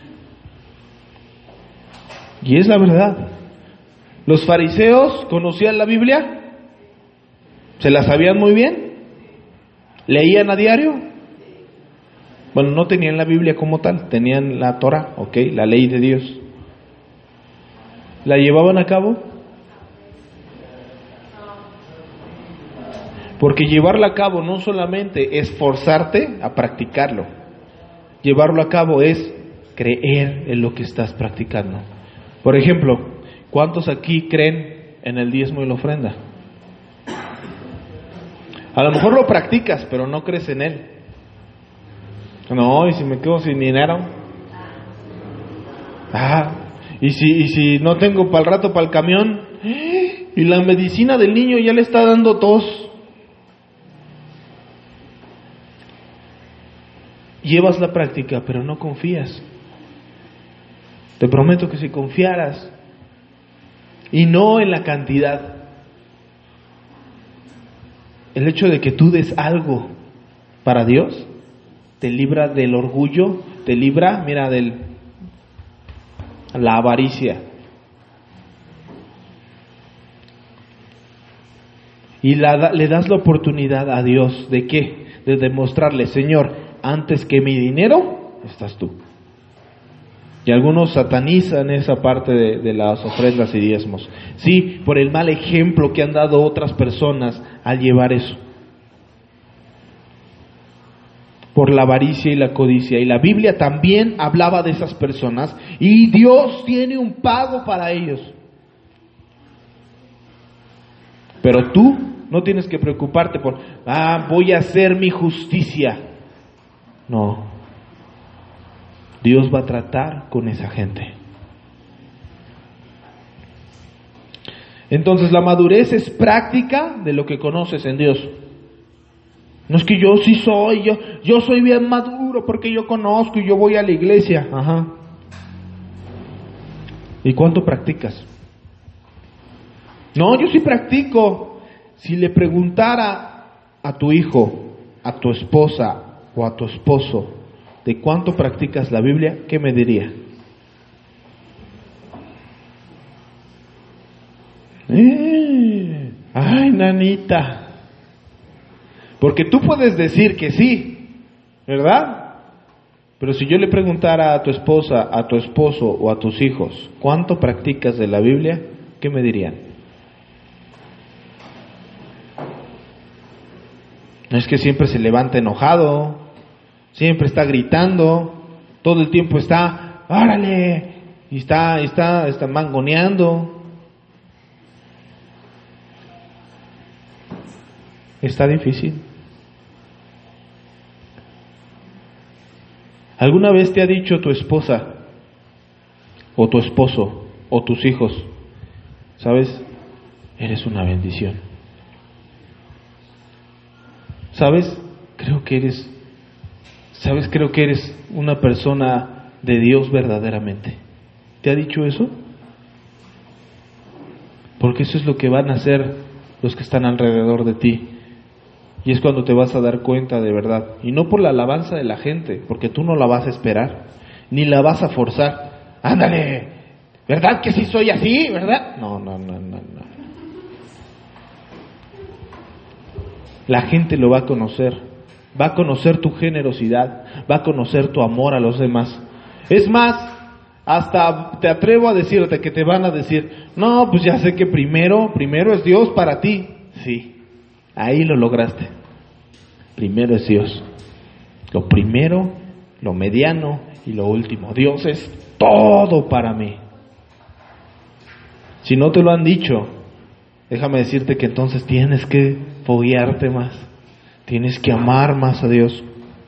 [SPEAKER 1] Y es la verdad. Los fariseos conocían la Biblia, se la sabían muy bien, leían a diario. Bueno, no tenían la Biblia como tal, tenían la Torah, ok, la ley de Dios. ¿La llevaban a cabo? Porque llevarla a cabo no solamente es forzarte a practicarlo, llevarlo a cabo es creer en lo que estás practicando. Por ejemplo, ¿cuántos aquí creen en el diezmo y la ofrenda? A lo mejor lo practicas, pero no crees en él. No, y si me quedo sin dinero. Ah, y si, y si no tengo para el rato para el camión, y la medicina del niño ya le está dando tos. Llevas la práctica, pero no confías. Te prometo que si confiaras, y no en la cantidad, el hecho de que tú des algo para Dios, te libra del orgullo, te libra, mira, de la avaricia. Y la, le das la oportunidad a Dios, ¿de qué? De demostrarle, Señor, antes que mi dinero, estás tú. Y algunos satanizan esa parte de, de las ofrendas y diezmos. Sí, por el mal ejemplo que han dado otras personas al llevar eso. Por la avaricia y la codicia. Y la Biblia también hablaba de esas personas. Y Dios tiene un pago para ellos. Pero tú No tienes que preocuparte por, ah, voy a hacer mi justicia. No. Dios va a tratar con esa gente. Entonces la madurez es práctica de lo que conoces en Dios. No es que yo sí soy, yo, yo soy bien maduro porque yo conozco y yo voy a la iglesia. Ajá. ¿Y cuánto practicas? No, yo sí practico. Si le preguntara a tu hijo, a tu esposa o a tu esposo, ¿de cuánto practicas la Biblia? ¿Qué me diría? Eh, ay, nanita. Porque tú puedes decir que sí, ¿verdad? Pero si yo le preguntara a tu esposa, a tu esposo o a tus hijos, ¿cuánto practicas de la Biblia? ¿Qué me dirían? No es que siempre se levanta enojado, siempre está gritando, todo el tiempo está, ¡órale! Y está, está, está mangoneando. Está difícil. ¿Alguna vez te ha dicho tu esposa o tu esposo o tus hijos, sabes, eres una bendición? ¿Sabes? Creo que eres, ¿sabes? Creo que eres una persona de Dios verdaderamente. ¿Te ha dicho eso? Porque eso es lo que van a hacer los que están alrededor de ti. Y es cuando te vas a dar cuenta de verdad. Y no por la alabanza de la gente, porque tú no la vas a esperar, ni la vas a forzar. Ándale, ¿verdad que sí soy así? ¿Verdad? No, no, no, no, no. La gente lo va a conocer. Va a conocer tu generosidad, va a conocer tu amor a los demás. Es más, hasta te atrevo a decirte que te van a decir, no, pues ya sé que primero, primero es Dios para ti. Sí. Ahí lo lograste. Primero es Dios. Lo primero, lo mediano y lo último. Dios es todo para mí. Si no te lo han dicho, déjame decirte que entonces tienes que foguearte más. Tienes que amar más a Dios.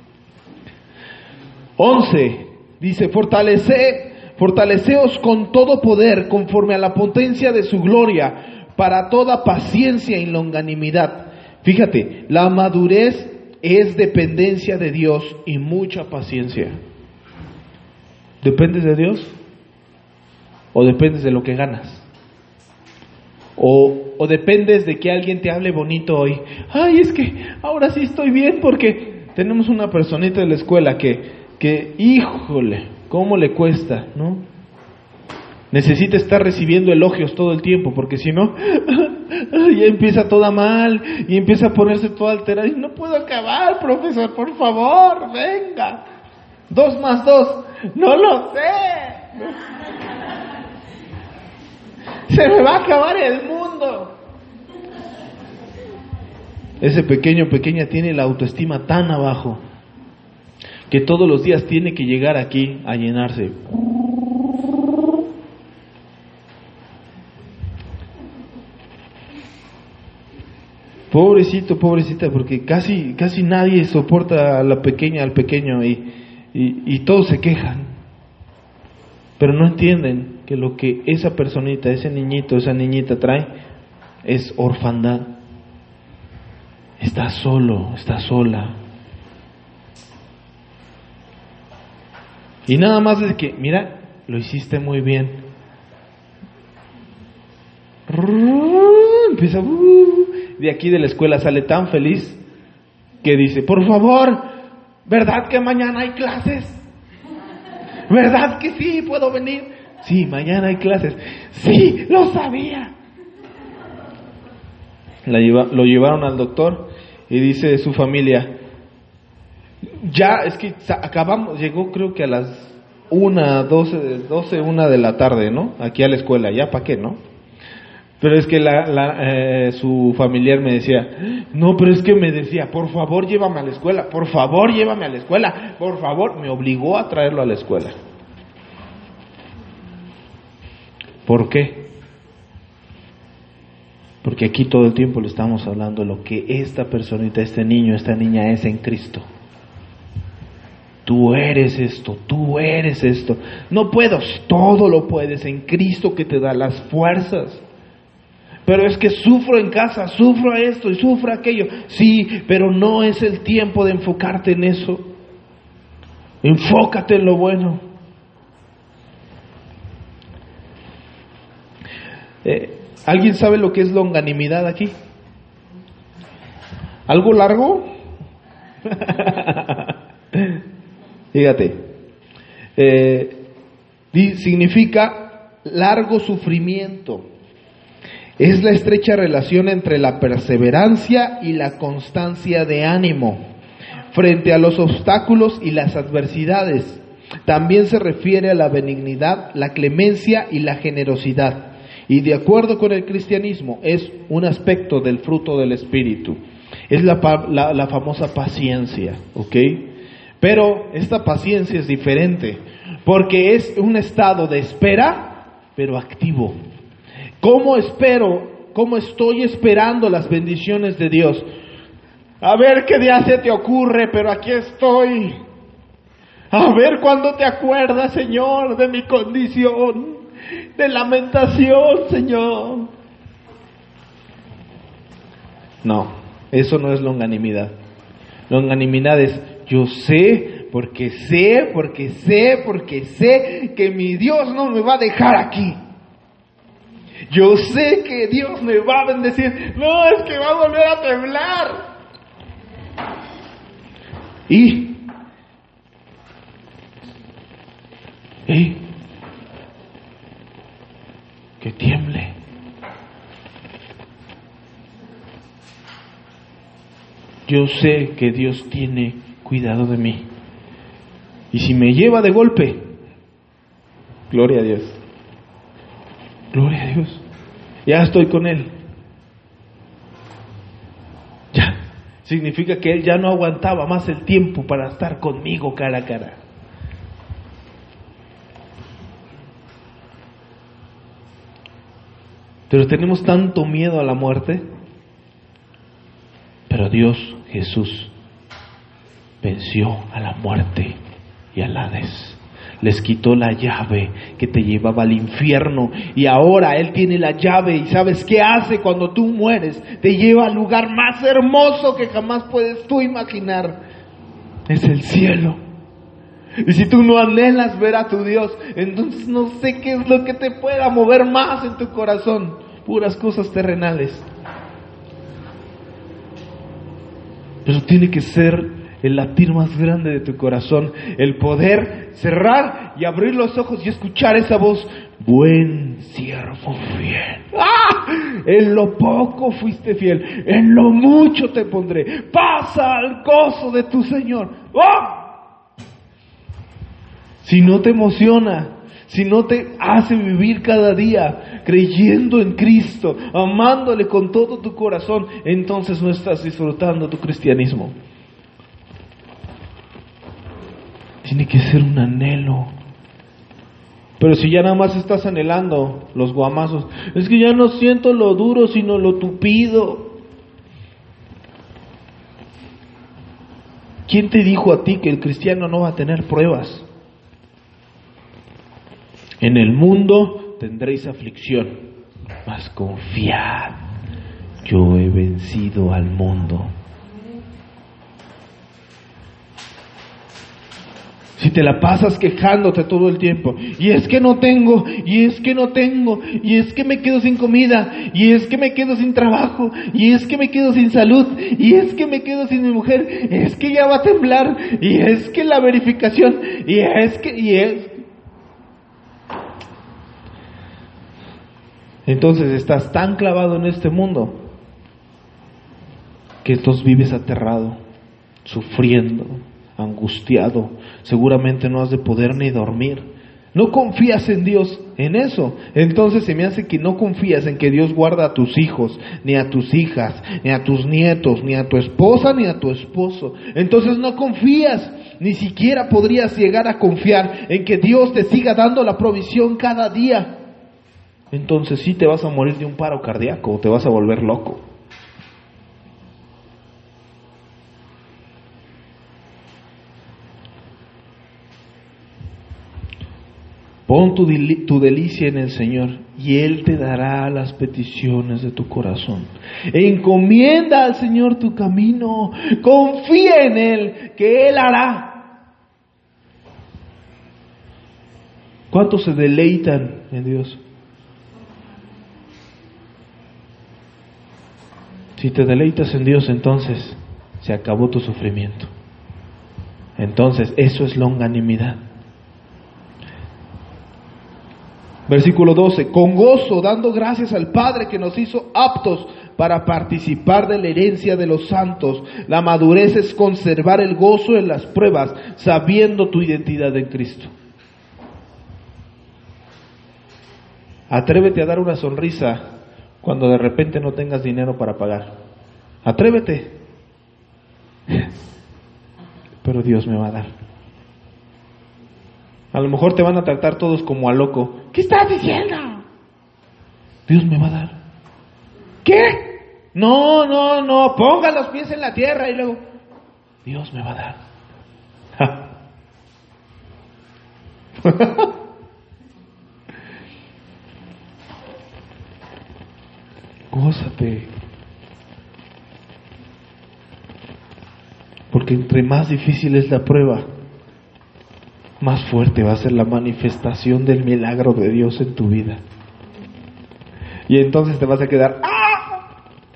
[SPEAKER 1] Once, dice, fortalece, fortaleceos con todo poder conforme a la potencia de su gloria para toda paciencia y longanimidad. Fíjate, la madurez es dependencia de Dios y mucha paciencia. ¿Dependes de Dios? ¿O dependes de lo que ganas? ¿O, o dependes de que alguien te hable bonito hoy? Ay, es que ahora sí estoy bien porque tenemos una personita de la escuela que, que híjole, ¿cómo le cuesta, no? Necesita estar recibiendo elogios todo el tiempo, porque si no, ya empieza toda mal y empieza a ponerse toda alterada. Y no puedo acabar, profesor, por favor, venga. Dos más dos, no lo sé. Se me va a acabar el mundo. Ese pequeño, pequeña tiene la autoestima tan abajo que todos los días tiene que llegar aquí a llenarse. Pobrecito, pobrecita, porque casi casi nadie soporta a la pequeña, al pequeño y, y, y todos se quejan. Pero no entienden que lo que esa personita, ese niñito, esa niñita trae es orfandad. Está solo, está sola. Y nada más de que, mira, lo hiciste muy bien. Empieza, uh, de aquí de la escuela sale tan feliz que dice, por favor, ¿verdad que mañana hay clases? ¿Verdad que sí puedo venir? Sí, mañana hay clases. Sí, lo sabía. La lleva, lo llevaron al doctor y dice su familia, ya es que acabamos, llegó creo que a las una, doce, doce, una de la tarde, ¿no? Aquí a la escuela, ya para qué, ¿no? Pero es que la, la, eh, su familiar me decía, no, pero es que me decía, por favor llévame a la escuela, por favor llévame a la escuela, por favor, me obligó a traerlo a la escuela. ¿Por qué? Porque aquí todo el tiempo le estamos hablando de lo que esta personita, este niño, esta niña es en Cristo. Tú eres esto, tú eres esto. No puedo, todo lo puedes en Cristo que te da las fuerzas. Pero es que sufro en casa, sufro esto y sufro aquello. Sí, pero no es el tiempo de enfocarte en eso. Enfócate en lo bueno. Eh, ¿Alguien sabe lo que es longanimidad aquí? ¿Algo largo? Fíjate, eh, significa largo sufrimiento. Es la estrecha relación entre la perseverancia y la constancia de ánimo frente a los obstáculos y las adversidades. También se refiere a la benignidad, la clemencia y la generosidad. Y de acuerdo con el cristianismo, es un aspecto del fruto del Espíritu. Es la, la, la famosa paciencia, ¿ok? Pero esta paciencia es diferente, porque es un estado de espera, pero activo. ¿Cómo espero? ¿Cómo estoy esperando las bendiciones de Dios? A ver qué día se te ocurre, pero aquí estoy. A ver cuándo te acuerdas, Señor, de mi condición de lamentación, Señor. No, eso no es longanimidad. Longanimidad es: yo sé, porque sé, porque sé, porque sé que mi Dios no me va a dejar aquí. Yo sé que Dios me va a bendecir. No, es que va a volver a temblar. Y, y, que tiemble. Yo sé que Dios tiene cuidado de mí. Y si me lleva de golpe, gloria a Dios. Gloria a Dios. Ya estoy con Él. Ya. Significa que Él ya no aguantaba más el tiempo para estar conmigo cara a cara. Pero tenemos tanto miedo a la muerte. Pero Dios, Jesús, venció a la muerte y al Hades. Les quitó la llave que te llevaba al infierno, y ahora Él tiene la llave. ¿Y sabes qué hace cuando tú mueres? Te lleva al lugar más hermoso que jamás puedes tú imaginar. Es el cielo. Y si tú no anhelas ver a tu Dios, entonces no sé qué es lo que te pueda mover más en tu corazón. Puras cosas terrenales. Pero tiene que ser el latir más grande de tu corazón, el poder cerrar y abrir los ojos y escuchar esa voz: buen siervo fiel. ¡Ah! En lo poco fuiste fiel, en lo mucho te pondré. Pasa al gozo de tu Señor. ¡Oh! Si no te emociona, si no te hace vivir cada día creyendo en Cristo, amándole con todo tu corazón, entonces no estás disfrutando tu cristianismo. Tiene que ser un anhelo. Pero si ya nada más estás anhelando los guamazos, es que ya no siento lo duro sino lo tupido. ¿Quién te dijo a ti que el cristiano no va a tener pruebas? En el mundo tendréis aflicción, mas confiad, yo he vencido al mundo. Si te la pasas quejándote todo el tiempo, y es que no tengo, y es que no tengo, y es que me quedo sin comida, y es que me quedo sin trabajo, y es que me quedo sin salud, y es que me quedo sin mi mujer, es que ya va a temblar, y es que la verificación, y es que, y es... Entonces estás tan clavado en este mundo que entonces vives aterrado, sufriendo, angustiado. Seguramente no has de poder ni dormir. No confías en Dios en eso. Entonces se me hace que no confías en que Dios guarda a tus hijos, ni a tus hijas, ni a tus nietos, ni a tu esposa, ni a tu esposo. Entonces no confías. Ni siquiera podrías llegar a confiar en que Dios te siga dando la provisión cada día. entonces sí te vas a morir de un paro cardíaco o te vas a volver loco. Pon tu, deli- tu delicia en el Señor y Él te dará las peticiones de tu corazón. Encomienda al Señor tu camino, confía en Él, que Él hará. ¿Cuántos se deleitan en Dios? Si te deleitas en Dios, entonces se acabó tu sufrimiento. Entonces eso es longanimidad. Versículo doce, con gozo, dando gracias al Padre que nos hizo aptos para participar de la herencia de los santos. La madurez es conservar el gozo en las pruebas, sabiendo tu identidad en Cristo. Atrévete a dar una sonrisa cuando de repente no tengas dinero para pagar. Atrévete. Pero Dios me va a dar. A lo mejor te van a tratar todos como a loco. ¿Qué estás diciendo? Dios me va a dar. ¿Qué? No, no, no. Ponga los pies en la tierra y luego Dios me va a dar. Gózate. Porque entre más difícil es la prueba, más fuerte va a ser la manifestación del milagro de Dios en tu vida. Y entonces te vas a quedar, ¡ah!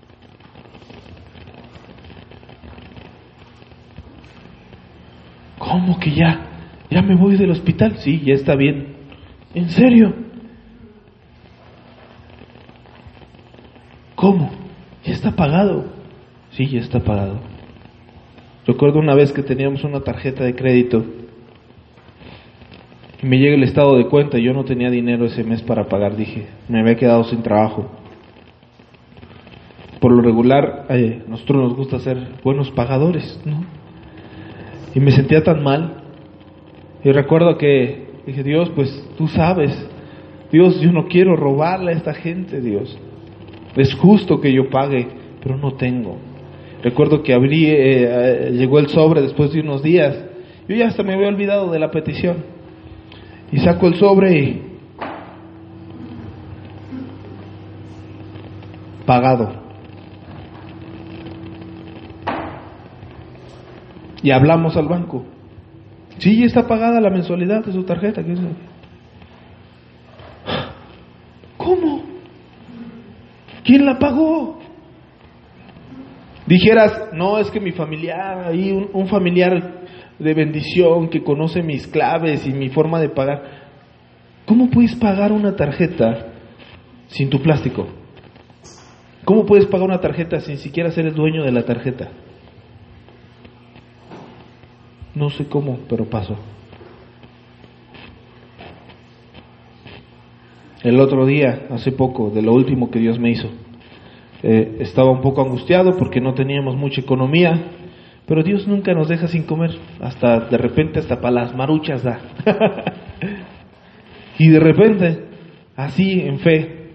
[SPEAKER 1] ¿Cómo que ya? ¿Ya me voy del hospital? Sí, ya está bien. ¿En serio? ¿Cómo? ¿Ya está pagado? Sí, ya está pagado. Recuerdo una vez que teníamos una tarjeta de crédito y me llega el estado de cuenta y yo no tenía dinero ese mes para pagar. Dije, me había quedado sin trabajo. Por lo regular, eh, a nosotros nos gusta ser buenos pagadores, ¿no? Y me sentía tan mal. Y recuerdo que dije, Dios, pues tú sabes, Dios, yo no quiero robarle a esta gente, Dios. Es justo que yo pague, pero no tengo. Recuerdo que abrí, eh, llegó el sobre después de unos días. Yo ya hasta me había olvidado de la petición. Y saco el sobre y pagado. Y hablamos al banco. Sí, ya está pagada la mensualidad de su tarjeta. ¿Cómo? ¿Quién la pagó? Dijeras, no, es que mi familiar, ahí un, un familiar de bendición que conoce mis claves y mi forma de pagar. ¿Cómo puedes pagar una tarjeta sin tu plástico? ¿Cómo puedes pagar una tarjeta sin siquiera ser el dueño de la tarjeta? No sé cómo, pero pasó. El otro día, hace poco, de lo último que Dios me hizo, eh, estaba un poco angustiado porque no teníamos mucha economía, pero Dios nunca nos deja sin comer, hasta de repente hasta para las maruchas da. Y de repente, así en fe,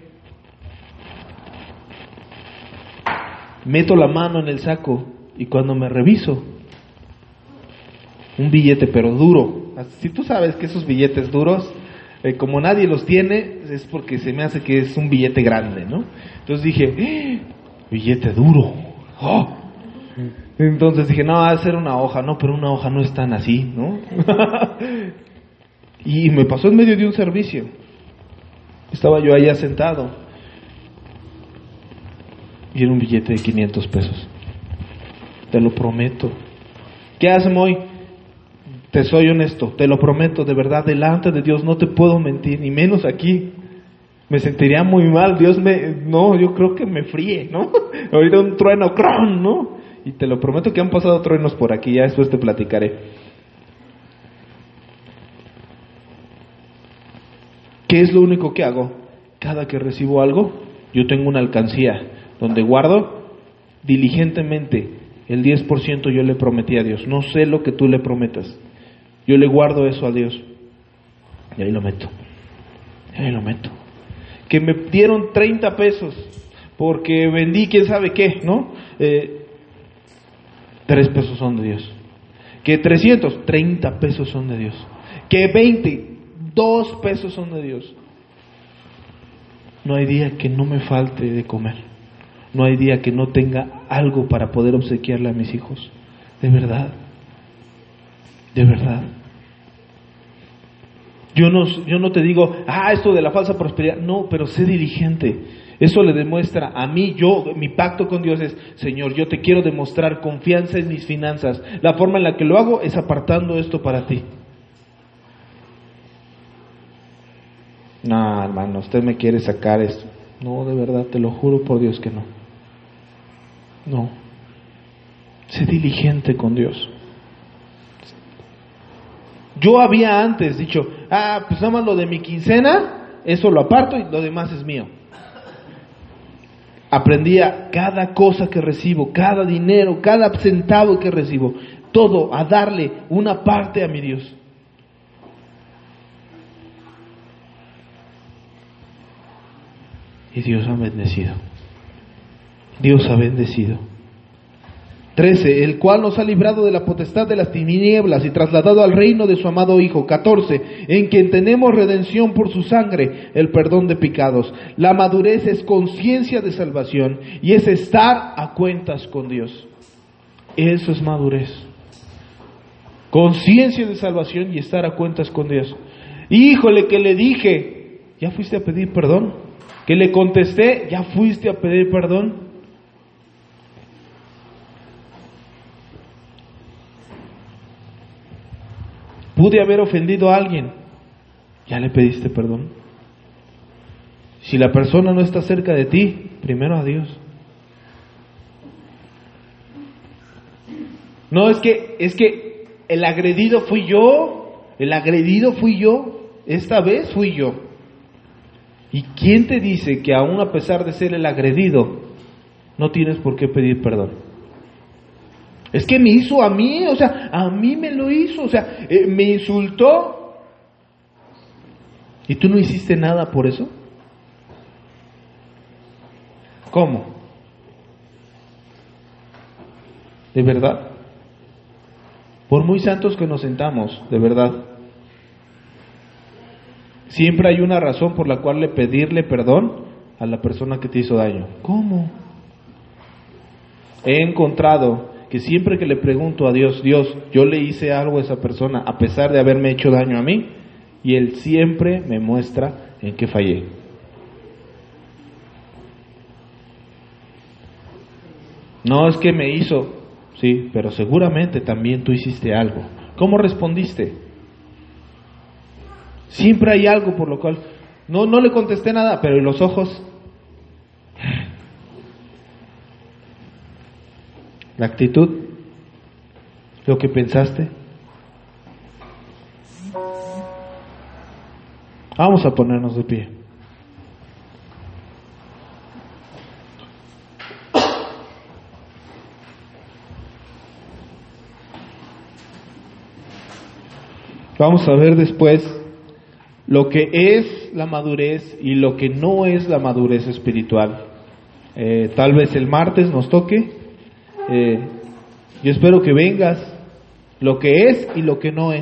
[SPEAKER 1] meto la mano en el saco y cuando me reviso, un billete pero duro. Si tú sabes que esos billetes duros, eh, como nadie los tiene, es porque se me hace que es un billete grande, ¿no? Entonces dije, ¡eh! Billete duro. ¡Oh! Entonces dije, no, va a ser una hoja. No, pero una hoja no es tan así, ¿no? Y me pasó en medio de un servicio. Estaba yo allá sentado y era un billete de quinientos pesos. Te lo prometo. ¿Qué haces, Moy? Te soy honesto, te lo prometo, de verdad, delante de Dios no te puedo mentir, ni menos aquí. Me sentiría muy mal, Dios me... No, yo creo que me fríe, ¿no? Ahorita un trueno, ¡cron!, ¿no? Y te lo prometo que han pasado truenos por aquí, ya después te platicaré. ¿Qué es lo único que hago? Cada que recibo algo, yo tengo una alcancía donde guardo diligentemente el diez por ciento. Yo le prometí a Dios, no sé lo que tú le prometas, yo le guardo eso a Dios y ahí lo meto, y ahí lo meto. que me dieron treinta pesos porque vendí quién sabe qué, ¿no? Eh, tres pesos son de Dios. Que trescientos, treinta pesos son de Dios. Que veinte, dos pesos son de Dios. No hay día que no me falte de comer. No hay día que no tenga algo para poder obsequiarle a mis hijos. De verdad. De verdad. Yo no, yo no te digo, ah, esto de la falsa prosperidad. No, pero sé diligente. Eso le demuestra a mí, yo, mi pacto con Dios es, Señor, yo te quiero demostrar confianza en mis finanzas. La forma en la que lo hago es apartando esto para ti. No, hermano, usted me quiere sacar esto. No, de verdad, te lo juro por Dios que no. No. Sé diligente con Dios. Yo había antes dicho, ah, pues nada más lo de mi quincena, eso lo aparto y lo demás es mío. Aprendía cada cosa que recibo, cada dinero, cada centavo que recibo, todo a darle una parte a mi Dios. Y Dios ha bendecido. Dios ha bendecido. trece. El cual nos ha librado de la potestad de las tinieblas y trasladado al reino de su amado Hijo. catorce. En quien tenemos redención por su sangre, el perdón de pecados. La madurez es conciencia de salvación y es estar a cuentas con Dios. Eso es madurez. Conciencia de salvación y estar a cuentas con Dios. Híjole, que le dije, ¿ya fuiste a pedir perdón? Que le contesté, ¿ya fuiste a pedir perdón? Pude haber ofendido a alguien, ¿ya le pediste perdón? Si la persona no está cerca de ti, primero a Dios. No, es que, es que el agredido fui yo, el agredido fui yo, esta vez fui yo. ¿Y quién te dice que aún a pesar de ser el agredido, no tienes por qué pedir perdón? Es que me hizo a mí, o sea, a mí me lo hizo, o sea, eh, me insultó. ¿Y tú no hiciste nada por eso? ¿Cómo? ¿De verdad? Por muy santos que nos sentamos, de verdad, siempre hay una razón por la cual le pedirle perdón a la persona que te hizo daño. ¿Cómo? He encontrado que siempre que le pregunto a Dios, Dios, yo le hice algo a esa persona a pesar de haberme hecho daño a mí, y Él siempre me muestra en qué fallé. No es que me hizo, sí, pero seguramente también tú hiciste algo. ¿Cómo respondiste? Siempre hay algo por lo cual, no, no le contesté nada, pero en los ojos, la actitud, lo que pensaste. Vamos a ponernos de pie. Vamos a ver después lo que es la madurez y lo que no es la madurez espiritual. Eh, tal vez el martes nos toque. Eh, yo espero que vengas, lo que es y lo que no es.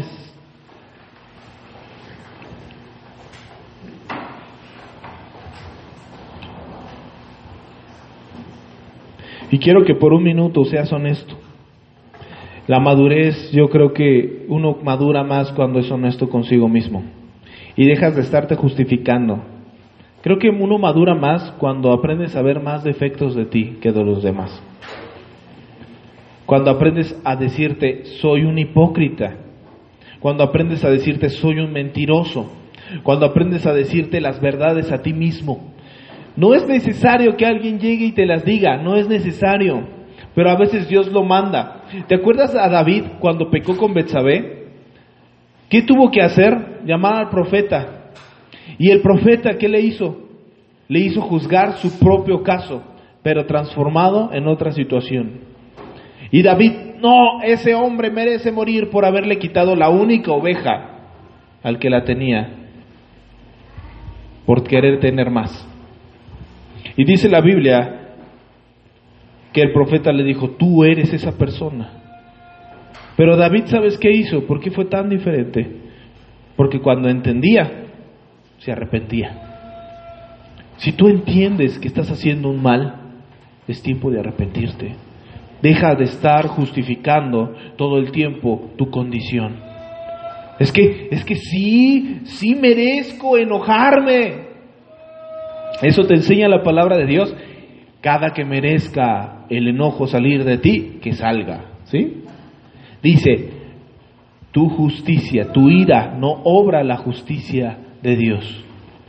[SPEAKER 1] Y quiero que por un minuto seas honesto. La madurez, yo creo que uno madura más cuando es honesto consigo mismo y dejas de estarte justificando. Creo que uno madura más cuando aprendes a ver más defectos de ti que de los demás. Cuando aprendes a decirte, soy un hipócrita. Cuando aprendes a decirte, soy un mentiroso. Cuando aprendes a decirte las verdades a ti mismo. No es necesario que alguien llegue y te las diga, no es necesario. Pero a veces Dios lo manda. ¿Te acuerdas a David cuando pecó con Betsabé? ¿Qué tuvo que hacer? Llamar al profeta. ¿Y el profeta qué le hizo? Le hizo juzgar su propio caso, pero transformado en otra situación. Y David, no, ese hombre merece morir por haberle quitado la única oveja al que la tenía. por querer tener más. Y dice la Biblia que el profeta le dijo, tú eres esa persona. Pero David, ¿sabes qué hizo? ¿Por qué fue tan diferente? Porque cuando entendía, se arrepentía. Si tú entiendes que estás haciendo un mal, es tiempo de arrepentirte. Deja de estar justificando todo el tiempo tu condición. Es que, es que sí, sí merezco enojarme. Eso te enseña la palabra de Dios. Cada que merezca el enojo salir de ti, que salga, ¿sí? Dice, tu justicia, tu ira, no obra la justicia de Dios.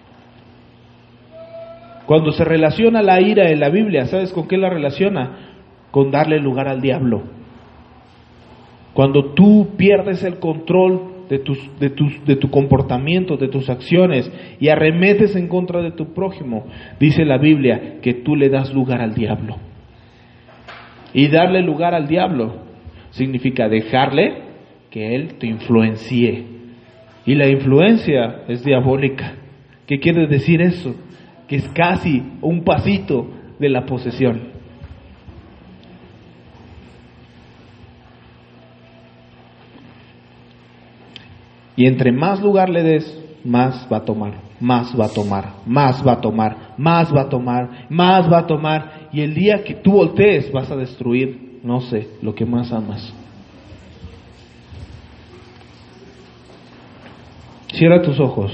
[SPEAKER 1] Cuando se relaciona la ira en la Biblia, ¿sabes con qué la relaciona? Con darle lugar al diablo. Cuando tú pierdes el control de, tus, de, tus, de tu comportamiento, de tus acciones, y arremetes en contra de tu prójimo, dice la Biblia que tú le das lugar al diablo. Y darle lugar al diablo significa dejarle que él te influencie. Y la influencia es diabólica. ¿Qué quiere decir eso? Que es casi un pasito de la posesión. Y entre más lugar le des, más va a tomar, más va a tomar, más va a tomar, más va a tomar, más va a tomar. Y el día que tú voltees vas a destruir, no sé, lo que más amas. Cierra tus ojos.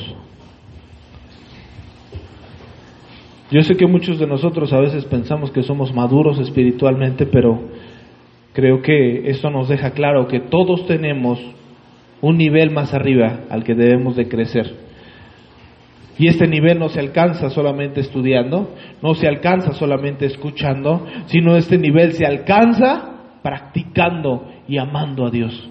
[SPEAKER 1] Yo sé que muchos de nosotros a veces pensamos que somos maduros espiritualmente, pero creo que esto nos deja claro que todos tenemos un nivel más arriba al que debemos de crecer. Y este nivel no se alcanza solamente estudiando, no se alcanza solamente escuchando, sino este nivel se alcanza practicando y amando a Dios.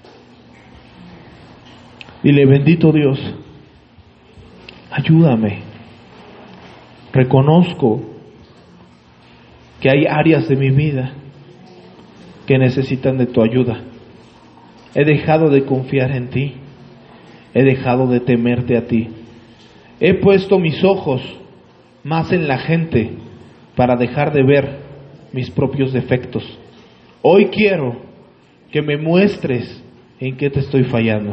[SPEAKER 1] Dile, bendito Dios, ayúdame. Reconozco que hay áreas de mi vida que necesitan de tu ayuda. He dejado de confiar en ti. He dejado de temerte a ti. He puesto mis ojos más en la gente para dejar de ver mis propios defectos. Hoy quiero que me muestres en qué te estoy fallando.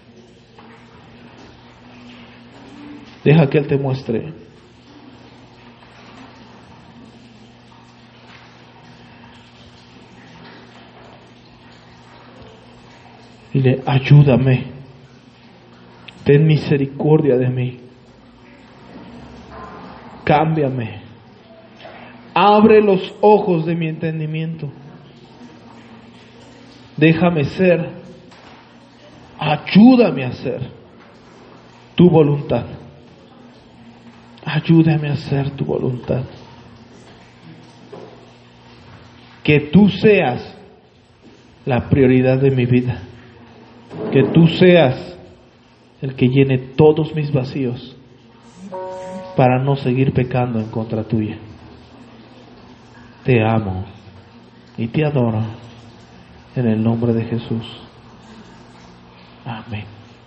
[SPEAKER 1] Deja que Él te muestre. Dile, ayúdame, ten misericordia de mí, cámbiame, abre los ojos de mi entendimiento, déjame ser, ayúdame a hacer tu voluntad, ayúdame a hacer tu voluntad, que tú seas la prioridad de mi vida. Que tú seas el que llene todos mis vacíos para no seguir pecando en contra tuya. Te amo y te adoro en el nombre de Jesús. Amén.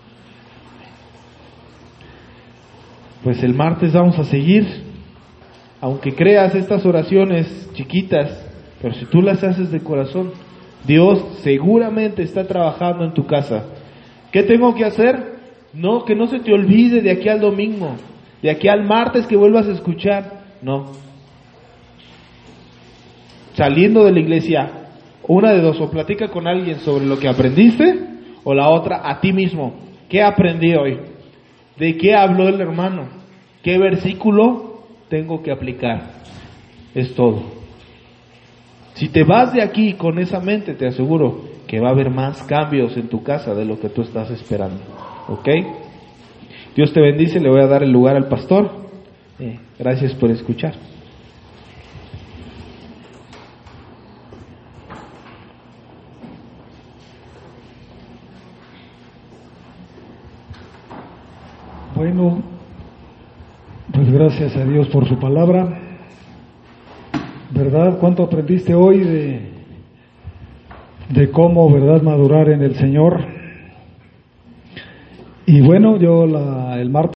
[SPEAKER 1] Pues el martes vamos a seguir. Aunque creas estas oraciones chiquitas, pero si tú las haces de corazón, Dios seguramente está trabajando en tu casa. ¿Qué tengo que hacer? No, que no se te olvide de aquí al domingo, de aquí al martes que vuelvas a escuchar. No. Saliendo de la iglesia, una de dos, o platica con alguien sobre lo que aprendiste, o la otra a ti mismo. ¿Qué aprendí hoy? ¿De qué habló el hermano? ¿Qué versículo tengo que aplicar? Es todo. Si te vas de aquí con esa mente, te aseguro que va a haber más cambios en tu casa de lo que tú estás esperando. ¿Ok? Dios te bendice. Le voy a dar el lugar al pastor. Eh, gracias por escuchar.
[SPEAKER 2] Bueno, pues gracias a Dios por su palabra. ¿Verdad? ¿Cuánto aprendiste hoy de, de cómo, verdad, madurar en el Señor? Y bueno, yo la, el martes